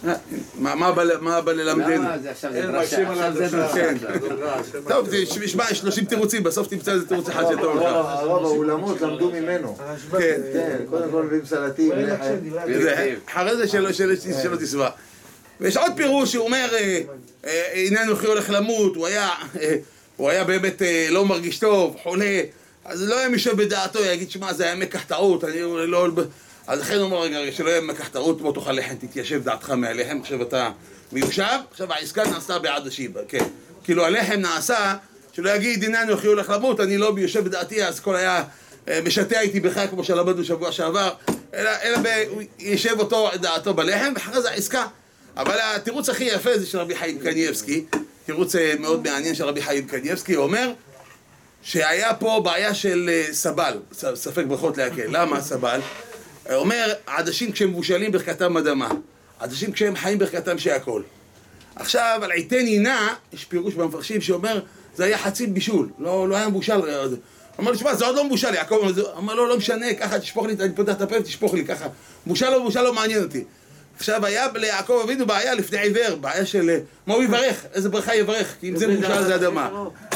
מה בא ללמדנו? למה? זה עכשיו זה דרשה, עכשיו זה דרשה. טוב, תשמע, שלושים תירוצים, בסוף תמצא איזה תירוץ אחד שטוב לך. הרב, האולמות למדו ממנו. כן. קודם כל מביאים סלטים, לחם. אחרי זה שלא תסבע. ויש עוד פירוש שהוא אומר, הנה אנוכי הולך למות, הוא היה באמת לא מרגיש טוב, חולה, אז לא היה מישהו בדעתו, יגיד, שמע, זה היה מקח טעות, אני לא... אז לכן הוא אומר, רגע, שלא יהיה מקח טעות, בוא תאכל לחם, תתיישב דעתך מהלחם, עכשיו אתה מיושב, עכשיו העסקה נעשתה בעד השיבה, כן. כאילו הלחם נעשה, שלא יגיד, הנה אני הולך למות, אני לא יושב בדעתי, אז כל היה משתע איתי בך, כמו שלמדנו שבוע שעבר, אלא, אלא ב... הוא יישב אותו דעתו בלחם, ואחרי זה העסקה. אבל התירוץ הכי יפה זה של רבי חיים קניאבסקי, תירוץ מאוד מעניין של רבי חיים קניאבסקי, הוא אומר שהיה פה בעיה של סבל, ספק ברכות להקל. למה סבל? הוא אומר, עדשים כשהם מבושלים ברכתם אדמה, עדשים כשהם חיים ברכתם שהכל. עכשיו, על עיתי נינה, יש פירוש במפרשים שאומר, זה היה חצי בישול, לא, לא היה מבושל. הוא אומר לי, שמה, זה עוד לא מבושל, יעקב אומר לו, לא משנה, ככה תשפוך לי, אני פותח את הפה ותשפוך לי, ככה. מבושל לא מבושל לא מעניין אותי. עכשיו היה ליעקב אבינו בעיה לפני עיוור, בעיה של מה הוא יברך, איזה ברכה יברך, כי אם זה מבושל זה אדמה.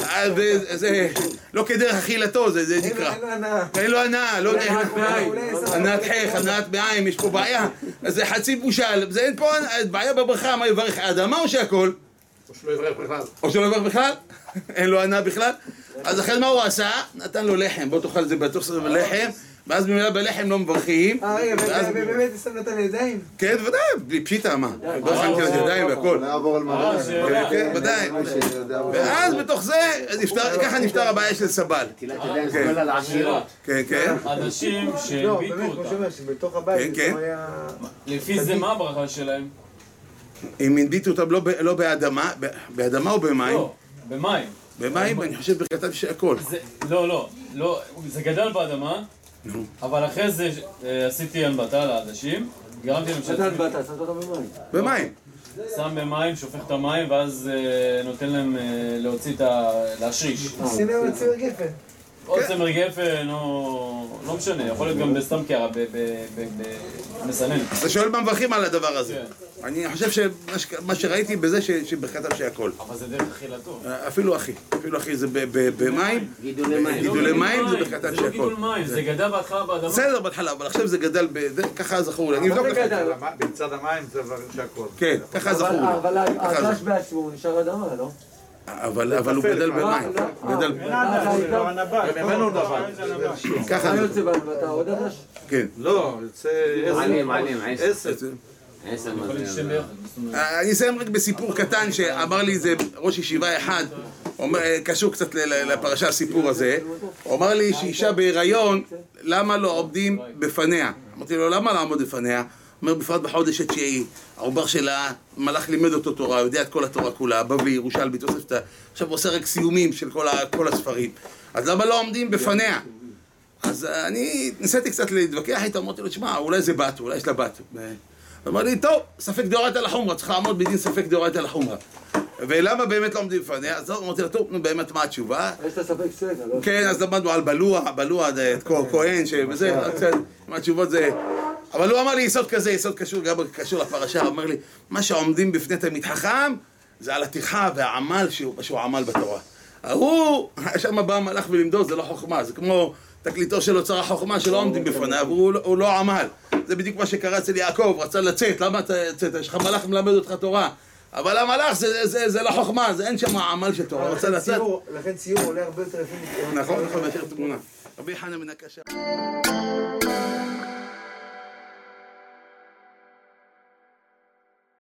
זה לא כדרך אכילתו, זה נקרא. אין לו הנאה, לא הנאת חייך, הנאת בעיים, יש פה בעיה. אז זה חצי מבושל, זה אין פה בעיה בברכה, מה יברך, האדמה או שהכל? או שלא יברך בכלל. או שלא יברך בכלל? אין לו הנאה בכלל? אז אחרי מה הוא עשה? נתן לו לחם, בוא תאכל את זה בטוח שזה לחם. ואז במילה בלחם לא מברכים. אה, רגע, באמת יש שם נתן ידיים? כן, ודאי, בלי פשיטה, מה? לא שמתי על ידיים והכל. כן, ודאי. ואז בתוך זה, ככה נפטר הבעיה של סבל. כן, כן. אנשים לא, שהביטו באמת, כמו אותם. שאומר, שבתוך הבית זה היה... לפי זה מה הברכה שלהם? אם הנביטו אותם לא באדמה, באדמה או במים? לא, במים. במים, אני חושב ברכתם שהכל. לא, לא, לא, זה גדל באדמה, אבל אחרי זה עשיתי הנבטה לעדשים, גרמתי להם אתה הנבטה, שמת אותם במים. במים. שם במים, שופך את המים, ואז נותן להם להוציא את ה... להשריש. עשינו את צמר גפן. או צמר גפן, או... לא משנה, יכול להיות גם בסתם קערה, במסנן. אתה שואל מה מברכים על הדבר הזה. אני חושב שמה שראיתי בזה שברכתם שהכל. אבל זה דרך אכילתו. אפילו אחי, אפילו אחי זה במים. גידולי מים. גידולי מים זה ברכתם זה לא שהכל. גידול מים, זה גדל בהתחלה באדמה. בסדר בהתחלה, אבל עכשיו זה גדל, ככה זכור לי. אני אבדוק לך. בצד המים זה שהכל. כן, ככה זכור לי. אבל הדש בעצמו הוא נשאר אדמה, לא? אבל הוא גדל במים. גדל... ממנו נבל. ככה מה זה. יוצא בהנבטה? עוד הדש? כן. לא, יוצא מעלים, מעלים, עשר. עשר. עשר יכול מזה. להשתם ביחד. אני אסיים רק בסיפור קטן שאמר לי איזה ראש ישיבה אחד, אומר, קשור קצת ל- לפרשה הסיפור הזה, הוא אמר לי שאישה בהיריון, למה לא עומדים בפניה? אמרתי לו, למה לא עמוד בפניה? אומר, בפרט בחודש התשיעי, העובר שלה, מלאך לימד אותו תורה, יודע את כל התורה כולה, בבלי, ירושלמי, תוספתא, עכשיו הוא עושה רק סיומים של כל, ה- כל הספרים. אז למה לא עומדים בפניה? אז אני ניסיתי קצת להתווכח איתה, אמרתי לו, תשמע, אולי זה בת, אולי יש לה בת. הוא אמר לי, טוב, ספק דאורייתא לחומרא, צריך לעמוד בדין ספק דאורייתא לחומרא. ולמה באמת לא עומדים בפניה? אז אמרתי לה, טוב, נו באמת מה התשובה? יש לה ספק סגל, לא? כן, אז למדנו על בלוע, בלוע, כהן, וזה, מה התשובות זה... אבל הוא אמר לי יסוד כזה, יסוד קשור, גם קשור לפרשה, הוא אומר לי, מה שעומדים בפני תלמיד חכם, זה על הטרחה והעמל שהוא עמל בתורה. הוא, שם בא המלאך ולמדוד, זה לא חוכמה, זה כמו תקליטו של אוצר החוכמה שלא עומדים בפניו, הוא לא עמל. זה בדיוק מה שקרה אצל יעקב, רצה לצאת, למה אתה יצאת? יש לך מלאך מלמד אותך תורה. אבל המלאך זה לא חוכמה, זה אין שם עמל של תורה, רצה לצאת. לכן ציור עולה הרבה יותר יפה. נכון, נכון, מאשר תמונה. רבי חנא בן עקשיא.